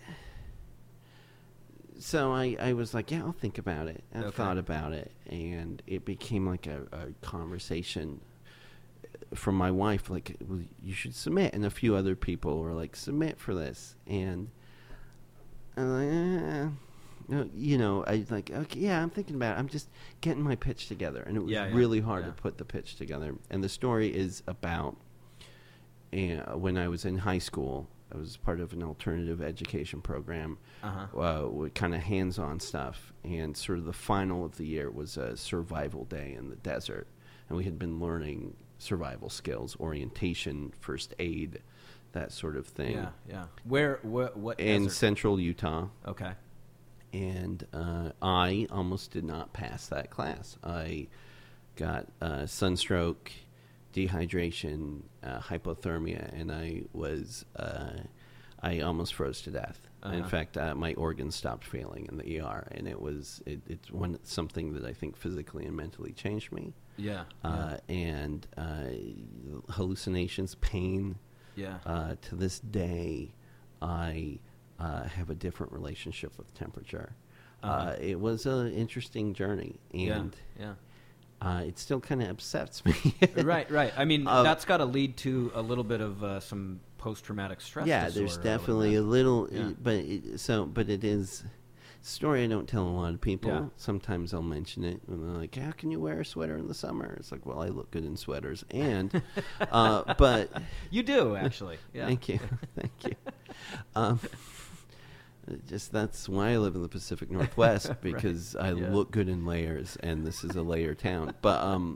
so I, I was like, yeah, I'll think about it. I Okay. thought about it, and it became like a, a conversation from my wife, like, well, you should submit. And a few other people were like, submit for this. And I'm like, eh. No, you know, I was like, okay, yeah, I'm thinking about it. I'm just getting my pitch together. And it was Yeah, yeah, really hard yeah. to put the pitch together. And the story is about uh, when I was in high school, I was part of an alternative education program, Uh-huh. uh, with kind of hands-on stuff. And sort of the final of the year was a survival day in the desert. And we had been learning survival skills, orientation, first aid, that sort of thing. Yeah, yeah. Where, wh- what In desert? central Utah. Okay. And uh, I almost did not pass that class. I got uh, sunstroke, dehydration, uh, hypothermia, and I was uh, I almost froze to death. In Uh-huh. fact, uh, my organs stopped failing in the E R, and it was it, it's one something that I think physically and mentally changed me. Yeah. Uh, and uh, hallucinations, pain. yeah. Uh, to this day, I uh, have a different relationship with temperature. Uh-huh. Uh, it was an interesting journey, and yeah. uh, it still kind of upsets me. Yeah. Right, right. I mean, Uh, that's got to lead to a little bit of uh, some post-traumatic stress yeah, disorder. there's I would definitely a imagine. little, Yeah. but it, so but it is a story I don't tell a lot of people. Yeah. Sometimes I'll mention it, and they're like, "How can you wear a sweater in the summer?" It's like, well, I look good in sweaters, and uh, but You do, actually. Yeah. thank you, thank you. Um, just that's why I live in the Pacific Northwest, because I Yeah. look good in layers, and this is a layer town. But um,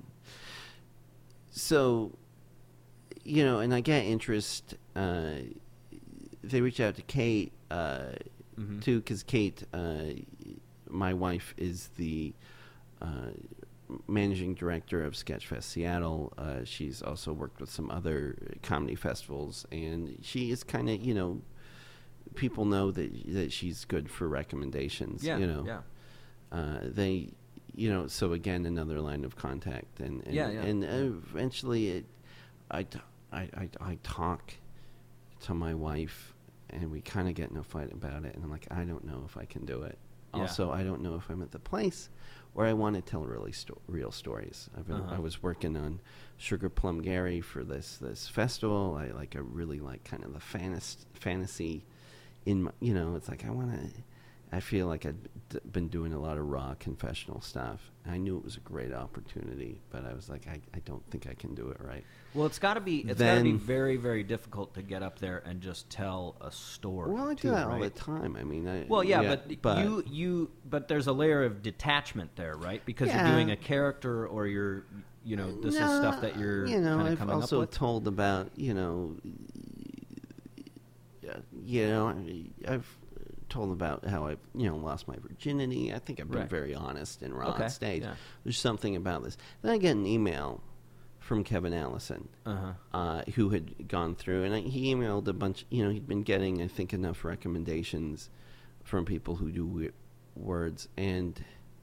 so you know, and I get interest. Uh, they reach out to Kate uh, Mhm. too, because Kate, uh, my wife, is the uh, managing director of Sketchfest Seattle. Uh, she's also worked with some other comedy festivals, and she is kind of, you know, people know that that she's good for recommendations. Yeah, you know, yeah. uh, they, you know, so again, another line of contact, and and, Yeah, yeah. and eventually, it, I, t- I, I, I talk to my wife, and we kind of get in a fight about it, and I'm like, I don't know if I can do it. Yeah. Also, I don't know if I'm at the place where I want to tell really sto- real stories. I've been, Uh-huh. I was working on Sugar Plum Gary for this this festival. I like I really like kind of the fantas- fantasy in my, you know, it's like I want to. I feel like I've d- been doing a lot of raw confessional stuff. I knew it was a great opportunity, but I was like, I, I don't think I can do it right. Well, it's got to be it's got to be Then- very, very difficult to get up there and just tell a story. Well, I do too, that all the right? time. I mean, I, Well, yeah, but, but you you but there's a layer of detachment there, right? Because Yeah. you're doing a character, or you're you know this is stuff that you're you know kind of I've coming also up with. told about you know yeah, you know I've told about how I you know lost my virginity. I think I've been Right. very honest and raw Okay, on stage. yeah. There's something about this. Then I get an email from Kevin Allison, Uh-huh. uh, who had gone through, and I, he emailed a bunch. You know, he'd been getting, I think, enough recommendations from people who do we- words, and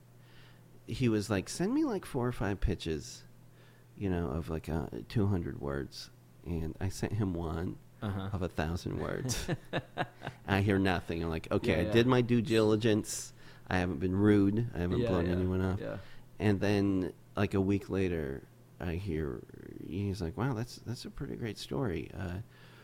he was like, "Send me like four or five pitches, you know, of like uh, two hundred words." And I sent him one Uh-huh. of a thousand words. I hear nothing. I'm like, okay, Yeah, I yeah. did my due diligence. I haven't been rude. I haven't Yeah, blown yeah, anyone off. yeah. And then, like a week later, I hear he's like, "Wow, that's that's a pretty great story. Uh,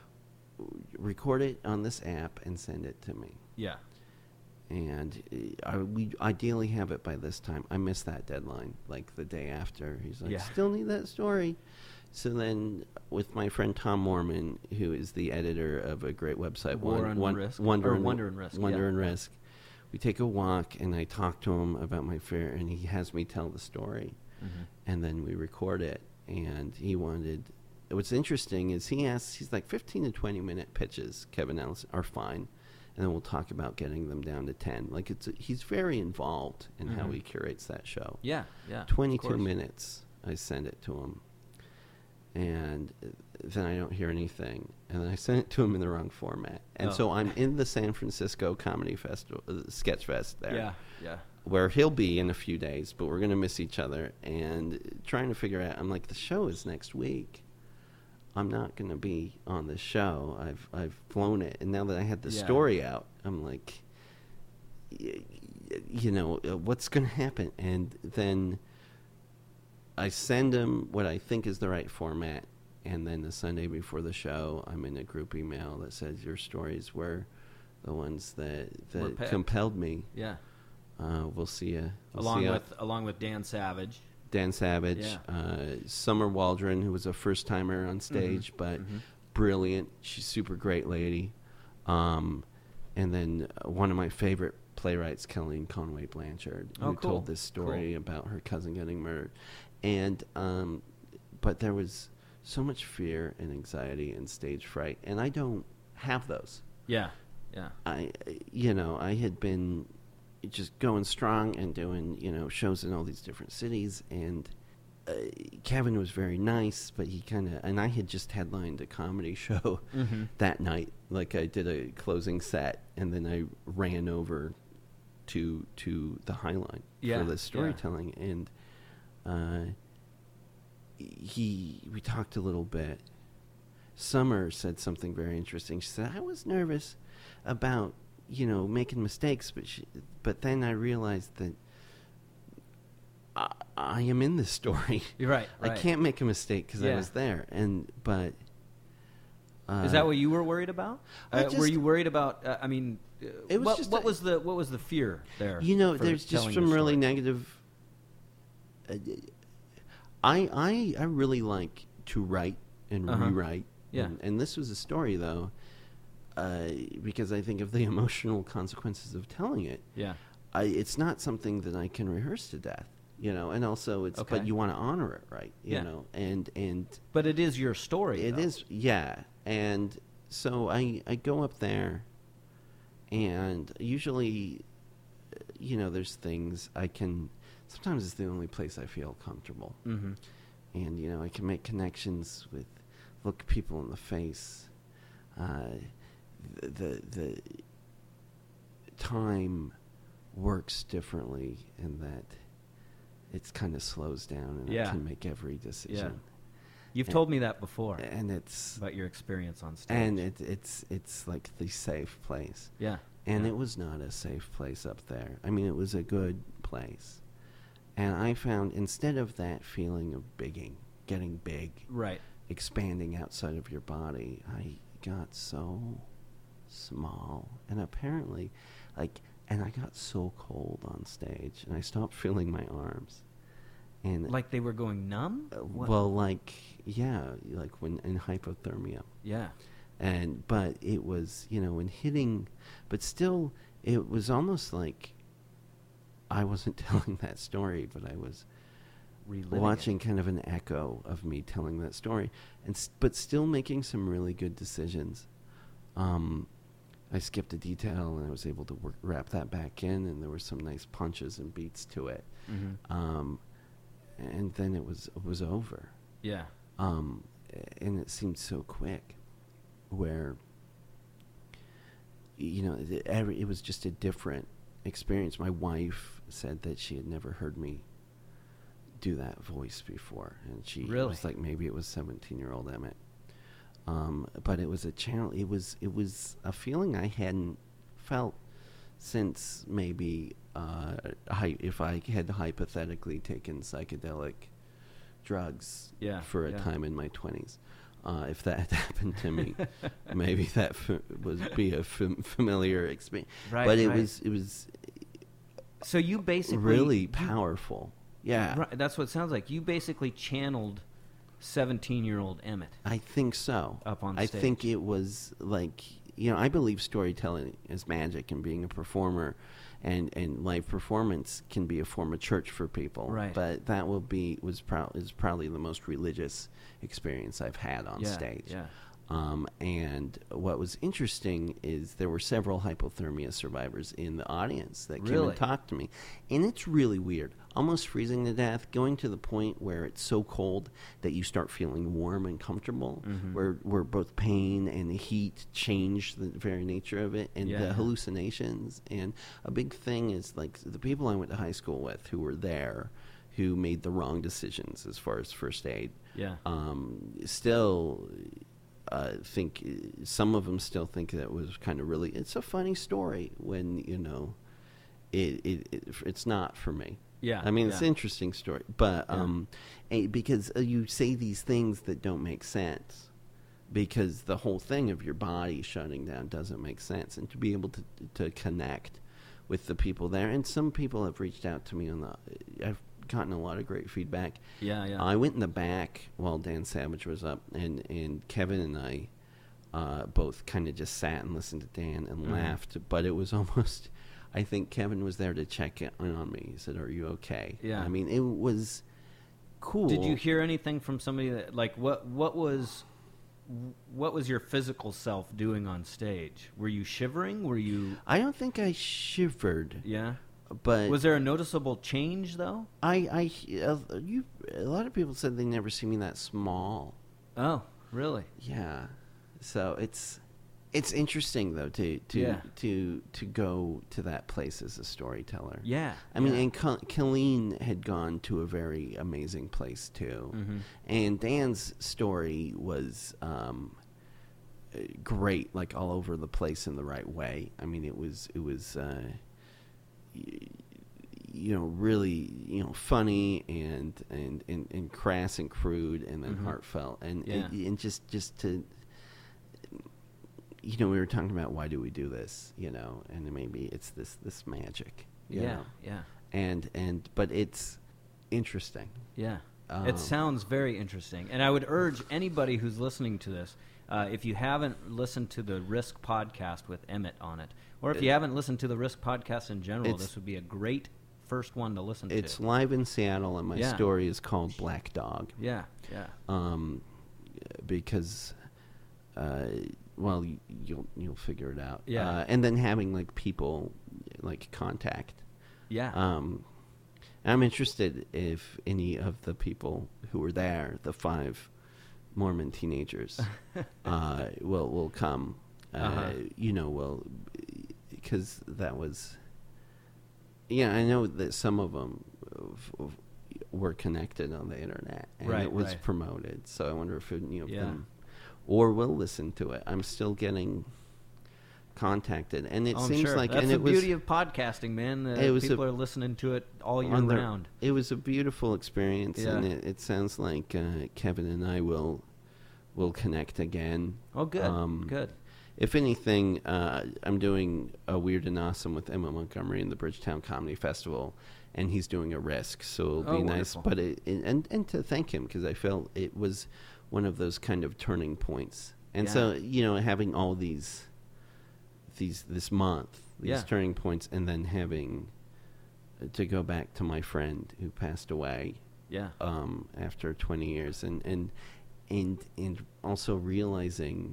record it on this app and send it to me." Yeah. And uh, I, we ideally have it by this time. I missed that deadline, like the day after. He's like, Yeah. "Still need that story." So then, with my friend Tom Mormon, who is the editor of a great website, War Won- and Won- Risk? Wonder Or and Wonder and Risk, Wonder yeah. and Risk. We take a walk, and I talk to him about my fear, and he has me tell the story, Mhm. and then we record it. And he wanted. What's interesting is he asks. He's like fifteen to twenty minute pitches. Kevin Allison are fine, and then we'll talk about getting them down to ten. Like it's. He's very involved in how Mhm. he curates that show. Yeah, yeah. of twenty-two course. minutes. I send it to him, and then I don't hear anything, and then I send it to him in the wrong format, and Oh. so I'm in the San Francisco Comedy Festival, uh, Sketch Fest there, Yeah, yeah. where he'll be in a few days, but we're gonna miss each other, and trying to figure out. I'm like, the show is next week. I'm not gonna be on the show. I've I've flown it, and now that I had the Yeah. story out, I'm like, y- y- you know, uh, what's gonna happen? And then I send him what I think is the right format, and then the Sunday before the show, I'm in a group email that says your stories were the ones that Were that picked. compelled me. Yeah. Uh, we'll see you. We'll Along see ya. with along with Dan Savage. Dan Savage, Yeah. uh, Summer Waldron, who was a first timer on stage, but brilliant. She's a super great lady. Um, and then uh, one of my favorite playwrights, Colleen Conway Blanchard, Oh, who cool. told this story about her cousin getting murdered. And um, but there was so much fear and anxiety and stage fright, and I don't have those. Yeah. Yeah. I, you know, I had been just going strong and doing, you know, shows in all these different cities, and uh, Kevin was very nice, but he kind of, and I had just headlined a comedy show Mm-hmm. that night. Like I did a closing set, and then I ran over to to the High Line Yeah, for the yeah. storytelling, and uh, he we talked a little bit. Summer said something very interesting. She said, I was nervous about, you know, making mistakes, but she, but then I realized that I, I am in this story. You're right. I right. can't make a mistake because I Yeah. was there. And but uh, Is that what you were worried about? I Uh, were just- you worried about? Uh, I mean, uh, It was what, just what a- was the what was the fear there? You know, for there's just telling some your really story? negative. Uh, I I I really like to write and Uh-huh. rewrite. Yeah. And, and this was a story though, uh, because I think of the emotional consequences of telling it. Yeah. I, it's not something that I can rehearse to death, you know. And also, it's Okay. but you want to honor it, right? You Yeah. know, and and But it is your story. it though. is, yeah. And so I I go up there, and usually, uh, you know, there's things I can. Sometimes it's the only place I feel comfortable, Mhm. and you know, I can make connections with, look people in the face. Uh, the, the the time works differently in that it's kind of slows down, and Yeah. I can make every decision. You've And- told me that before and it's about your experience on stage. and it, it's it's like the safe place, yeah. and yeah. it was not a safe place up there. I mean, it was a good place, and I found instead of that feeling of bigging, getting big, right. expanding outside of your body, I got so small, and apparently, like, and I got so cold on stage, and I stopped feeling my arms, and Like they were going numb. uh, What? well, like yeah, like when in hypothermia. yeah. And but it was, you know, in hitting, but still it was almost like I wasn't telling that story, but I was Reliving watching it. kind of an echo of me telling that story, and s- but still making some really good decisions. Um, I skipped a detail, and I was able to work, wrap that back in, and there were some nice punches and beats to it. Mhm. Um, and then it was it was over. Yeah. Um, and it seemed so quick, where, you know, it, every, it was just a different experience. My wife said that she had never heard me do that voice before, and she Really? was like, maybe it was seventeen-year-old Emmett. Um, but it was a channel. It was it was a feeling I hadn't felt since maybe uh, hy- if I had hypothetically taken psychedelic drugs Yeah, for a yeah. time in my twenties. Uh, if that had happened to me, maybe that f- would be a fam- familiar experience. Right, but it right. was it was So you basically really you- powerful. Yeah, Right, that's what it sounds like. You basically channeled seventeen-year-old Emmett. I think so. Up on I stage. think it was like, you know, I believe storytelling is magic, and being a performer and, and live performance can be a form of church for people. Right. But that will be was pro- is probably the most religious experience I've had on Yeah, stage. yeah. Um, and what was interesting is there were several hypothermia survivors in the audience that came Really? and talked to me. And it's really weird. Almost freezing to death, going to the point where it's so cold that you start feeling warm and comfortable, Mm-hmm. where, where both pain and the heat change the very nature of it, and Yeah. the hallucinations. And a big thing is, like, the people I went to high school with who were there, who made the wrong decisions as far as first aid, Yeah. um, still... Uh, think some of them still think that it was kind of really. It's a funny story when you know, it, it, it it's not for me. Yeah, I mean it's yeah. an interesting story, but Yeah. um, eh, because uh, you say these things that don't make sense, because the whole thing of your body shutting down doesn't make sense, and to be able to to connect with the people there, and some people have reached out to me on the. I've gotten a lot of great feedback. Yeah, yeah. I went in the back while Dan Savage was up, and, and Kevin and I uh, both kind of just sat and listened to Dan and Mhm. laughed. But it was almost, I think Kevin was there to check in on me. He said, "Are you okay?" Yeah. I mean, it was cool. Did you hear anything from somebody that, like, what what was what was your physical self doing on stage? Were you shivering? Were you I don't think I shivered, yeah? but Was there a noticeable change though? I, I, uh, you, a lot of people said they never see me that small. Oh, really? Yeah, so it's it's interesting though to to Yeah. to to go to that place as a storyteller. Yeah. I mean, yeah. and Kil- Killeen had gone to a very amazing place too, Mhm. and Dan's story was um, uh, great, like all over the place in the right way. I mean, it was it was. Uh, y- you know, really, you know, funny and and, and, and crass and crude, and then Mhm. heartfelt, and Yeah. and, and just just to, you know, we were talking about why do we do this, you know, and maybe it's this this magic, you yeah, know, yeah, and and but it's interesting. yeah. Um, It sounds very interesting, and I would urge anybody who's listening to this, uh, if you haven't listened to the Risk podcast with Emmett on it, or if you It- haven't listened to the Risk podcast in general, It's- this would be a great first one to listen It's to. live in Seattle, and my Yeah. story is called Black Dog. Yeah, yeah, Um, because, uh, well, you, you'll you'll figure it out. Yeah. Uh, and then having like people like contact. yeah. Um, I'm interested if any of the people who were there, the five Mormon teenagers, uh, will will come. Uh, Uh-huh. You know, will because that was. Yeah, I know that some of them were connected on the internet, and Right, it was right. promoted. So I wonder if any of Yeah. them, or will listen to it. I'm still getting contacted, and it Oh, I'm seems sure. like That's and the it was beauty of podcasting, man. Uh, it was people a- are listening to it all year on the- round. It was a beautiful experience, and Yeah. it, it sounds like uh, Kevin and I will will connect again. Oh, good, Um, good. If anything, uh, I'm doing a Weird and Awesome with Emma Montgomery in the Bridgetown Comedy Festival, and he's doing a Risk, so it'll be Oh, nice. wonderful. But it, it, and and to thank him because I felt it was one of those kind of turning points, and so Yeah. you know having all these these this month these Yeah. turning points, and then having to go back to my friend who passed away Yeah, um, after twenty years, and and and and also realizing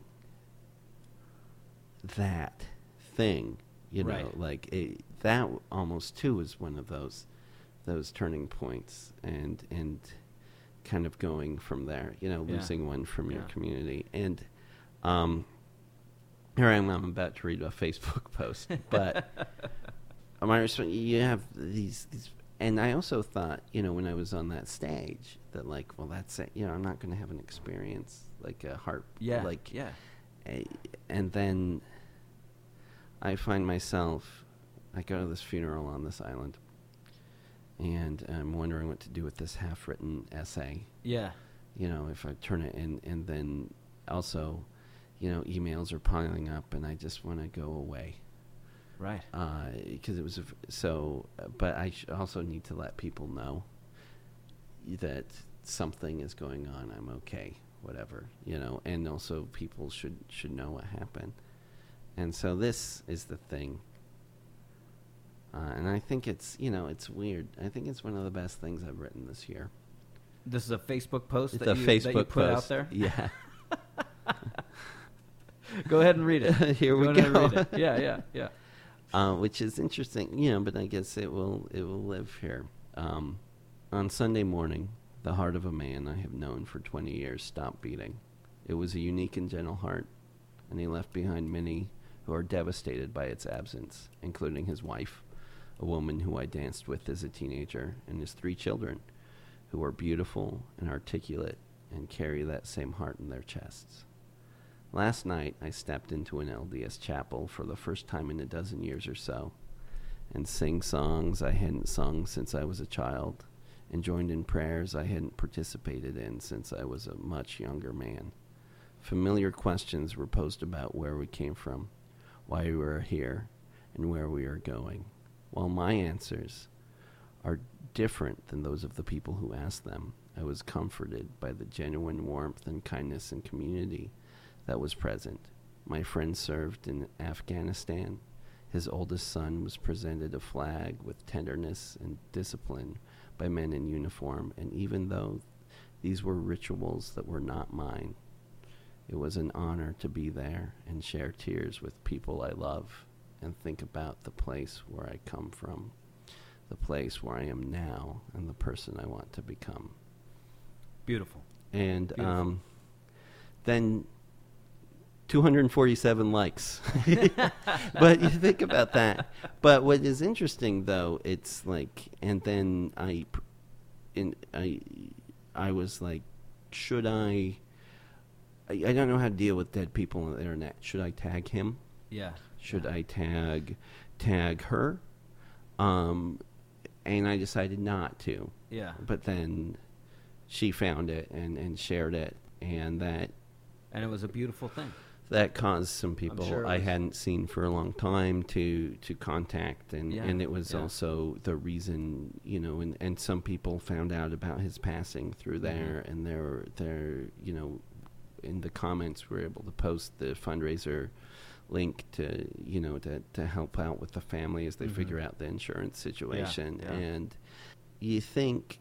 that thing, you know, Right. like it, that almost too was one of those those turning points, and and kind of going from there, you know, Yeah. losing one from your Yeah. community, and um, here I am, I'm about to read a Facebook post, but my response, you have these these. And I also thought, you know, when I was on that stage, that like, well, that's it. You know, I'm not going to have an experience like a heart, yeah, like, yeah. a, and then I find myself, I go to this funeral on this island, and I'm wondering what to do with this half-written essay. Yeah, You know, if I turn it in, and then also, you know, emails are piling up, and I just want to go away. right. Because it was a v so, uh, but I sh- also need to let people know that something is going on. I'm okay, whatever, you know. And also, people should should know what happened. And so this is the thing. Uh, and I think it's you know it's weird. I think it's one of the best things I've written this year. This is a Facebook post It's that, a you, Facebook that you put post. out there. Yeah. Go ahead and read it. Here we go. ahead and go. read it. Yeah, yeah, yeah. Uh, which is interesting, you know, but I guess it will it will live here. Um, on Sunday morning, the heart of a man I have known for twenty years stopped beating. It was a unique and gentle heart, and he left behind many who are devastated by its absence, including his wife, a woman who I danced with as a teenager, and his three children, who are beautiful and articulate and carry that same heart in their chests. Last night, I stepped into an L D S chapel for the first time in a dozen years or so, and sang songs I hadn't sung since I was a child, and joined in prayers I hadn't participated in since I was a much younger man. Familiar questions were posed about where we came from, why we were here, and where we are going, while my answers are different than those of the people who asked them. I was comforted by the genuine warmth and kindness and community that was present. My friend served in Afghanistan. His oldest son was presented a flag with tenderness and discipline by men in uniform, and even though these were rituals that were not mine, it was an honor to be there and share tears with people I love and think about the place where I come from, the place where I am now, and the person I want to become. Beautiful. And Beautiful. Um, then two hundred forty-seven likes. But you think about that. But what is interesting, though, it's like, and then I, in, I, I was like, should I, I, I don't know how to deal with dead people on the internet. Should I tag him? Yeah. Should I tag, tag her? Um, and I decided not to. Yeah. But then she found it and, and shared it, and that And it was a beautiful thing. that caused some people sure it I was. hadn't seen for a long time to, to contact, and, Yeah, and it was yeah. also the reason, you know, and, and some people found out about his passing through there, Mhm. and they're, they're, you know, in the comments we're able to post the fundraiser link to, you know, to, to help out with the family as they Mhm. figure out the insurance situation. yeah. And you think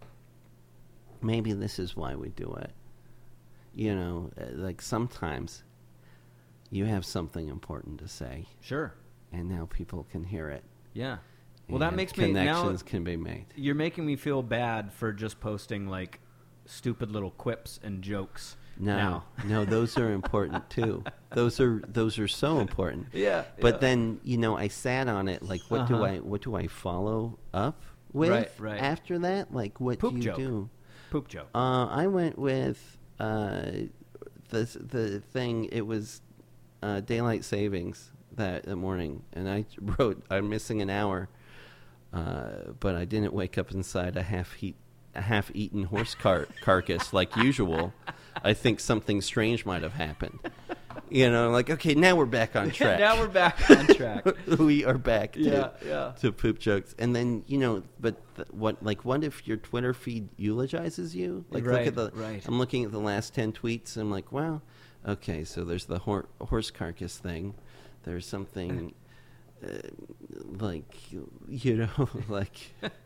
maybe this is why we do it. You know, uh, like sometimes you have something important to say, Sure. and now people can hear it. Yeah. Well, that and makes me now. connections can be made. You're making me feel bad for just posting like stupid little quips and jokes. No, now. no, those are important too. Those are those are so important. Yeah. But yeah. then, you know, I sat on it like, what do Uh-huh. I what do I follow up with Right, right. after that? Like, what Poop do you joke. do? Poop joke. Uh, I went with uh, the the thing. It was uh, daylight savings that morning, and I wrote, "I'm missing an hour," uh, but I didn't wake up inside a half heat, a half-eaten horse car- carcass like usual. I think something strange might have happened. You know, like, okay, now we're back on track. Now we're back on track. We are back to, Yeah, yeah. to poop jokes. And then, you know, but th- what, like, what if your Twitter feed eulogizes you? Like, look Right, at the, right. I'm looking at the last ten tweets, and I'm like, wow, okay, so there's the hor- horse carcass thing. There's something, uh, like, you know, like...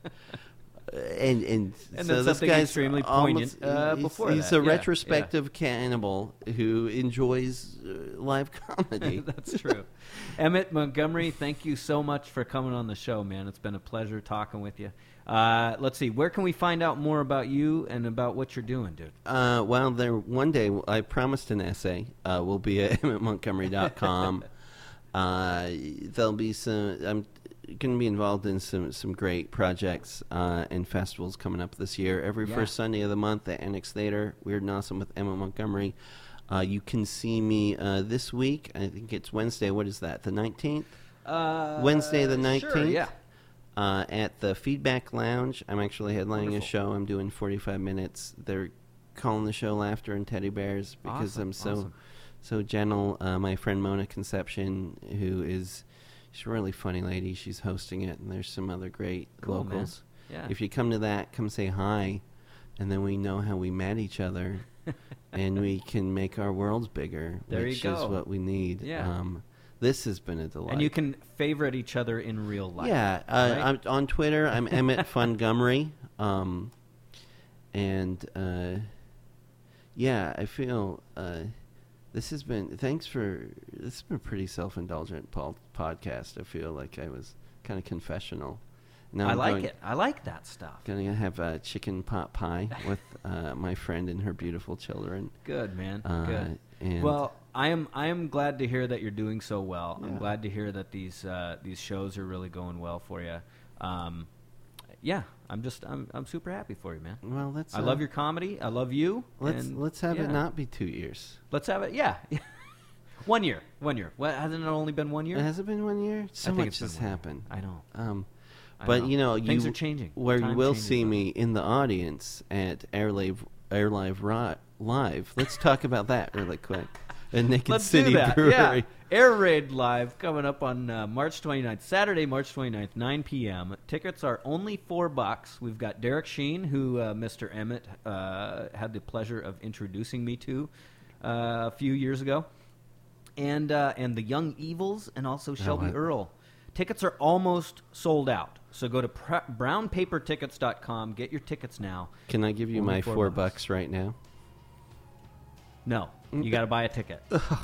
And and, And so then this something guy's extremely almost- poignant, uh, he's, before he's that. a Yeah, retrospective cannibal who enjoys uh, live comedy. That's true. Emmett Montgomery, thank you so much for coming on the show, man. It's been a pleasure talking with you. Uh, let's see, where can we find out more about you and about what you're doing, dude? Uh, well, there one day I promised an essay. Uh, will be at emmett montgomery dot com. uh, there'll be some. I'm going to be involved in some some great projects uh, and festivals coming up this year. Every Yeah. first Sunday of the month at Annex Theater, Weird and Awesome with Emmett Montgomery. Uh, you can see me uh, this week. I think it's Wednesday. What is that? The nineteenth. Uh, Wednesday the Sure, nineteenth. yeah. Uh, at the Feedback Lounge. I'm actually headlining Wonderful. a show. I'm doing forty-five minutes. They're calling the show Laughter and Teddy Bears because Awesome, I'm so awesome. so gentle. Uh, my friend Mona Conception, who is she's a really funny lady, she's hosting it, and there's some other great Cool, man. locals. Yeah. If you come to that, come say hi, and then we know how we met each other, and we can make our worlds bigger, There you which go. is what we need. Yeah. Um, this has been a delight. And you can favorite each other in real life. Yeah, uh, right? I'm on Twitter. I'm Emmett Montgomery, um, and uh, yeah, I feel uh, This has been thanks for this has been a pretty self-indulgent Paul podcast. I feel like I was kind of confessional. Now I I'm like going, it. I like that stuff. Gonna have a chicken pot pie with uh, my friend and her beautiful children. Good, man. Uh, Good. And Well, I am I am glad to hear that you're doing so well. I'm Yeah. glad to hear that these uh, these shows are really going well for you. Um, yeah, I'm just I'm I'm super happy for you, man. well, let's. I uh, love your comedy. I love you. Let's and let's have it yeah. not be two years. Let's have it. Yeah, one year. One year. What hasn't it only been one year? Has it been one year? So I think much it's been has one year. happened. I know. Um, I but know. you know, Things you are changing. Where you Time will changes see on me in the audience at Air Live, Air Live Ri- Live. Let's talk about that really quick. At Naked Let's City do that. Brewery. Yeah. Air Raid Live coming up on uh, March twenty-ninth, Saturday, March twenty-ninth, nine p.m. Tickets are only four bucks. We've got Derek Sheen, who uh, Mister Emmett uh, had the pleasure of introducing me to uh, a few years ago, and uh, and the Young Evils, and also Shelby I- Earl. Tickets are almost sold out, so go to pre- brown paper tickets dot com. Get your tickets now. Can I give you Only my four four bucks. bucks right now? No, you got to buy a ticket.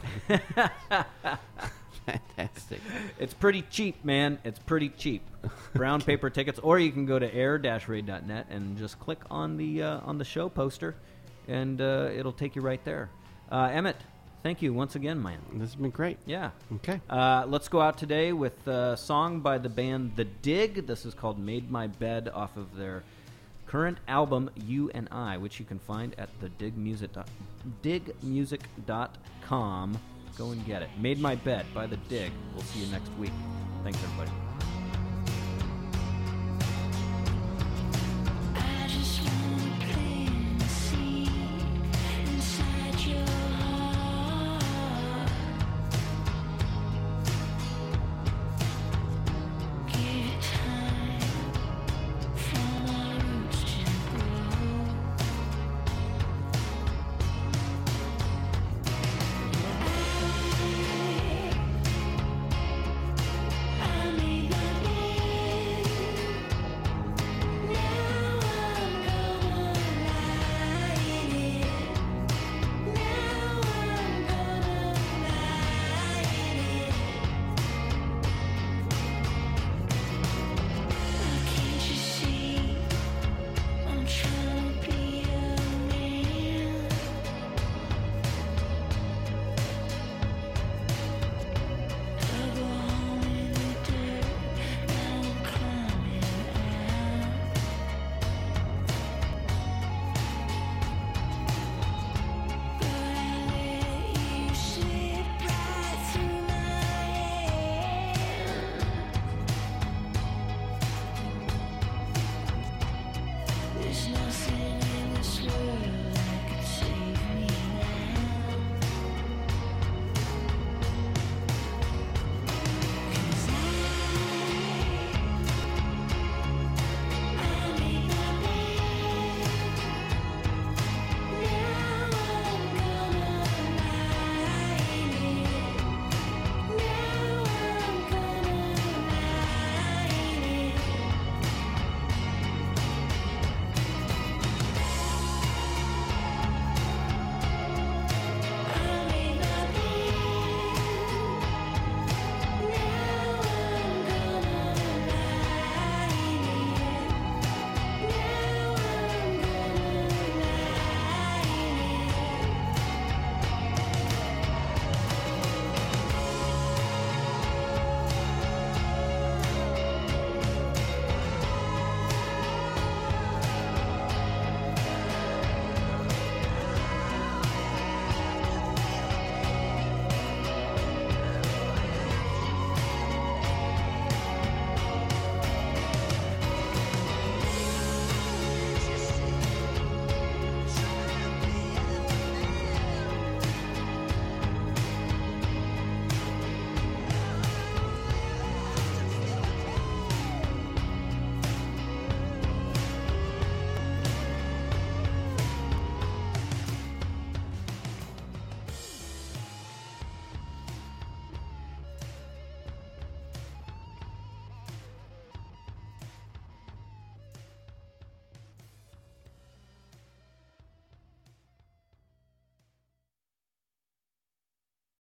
Fantastic. It's pretty cheap, man. It's pretty cheap. Brown paper tickets, or you can go to air dash raid dot net and just click on the uh, on the show poster, and uh, it'll take you right there. Uh, Emmett, thank you once again, man. This has been great. Yeah. Okay. Uh, let's go out today with a song by the band The Dig. This is called "Made My Bed" off of their current album "You and I," which you can find at the dig music dig music dot com. Go and get it. "Made My Bed" by The Dig. We'll see you next week. Thanks, everybody.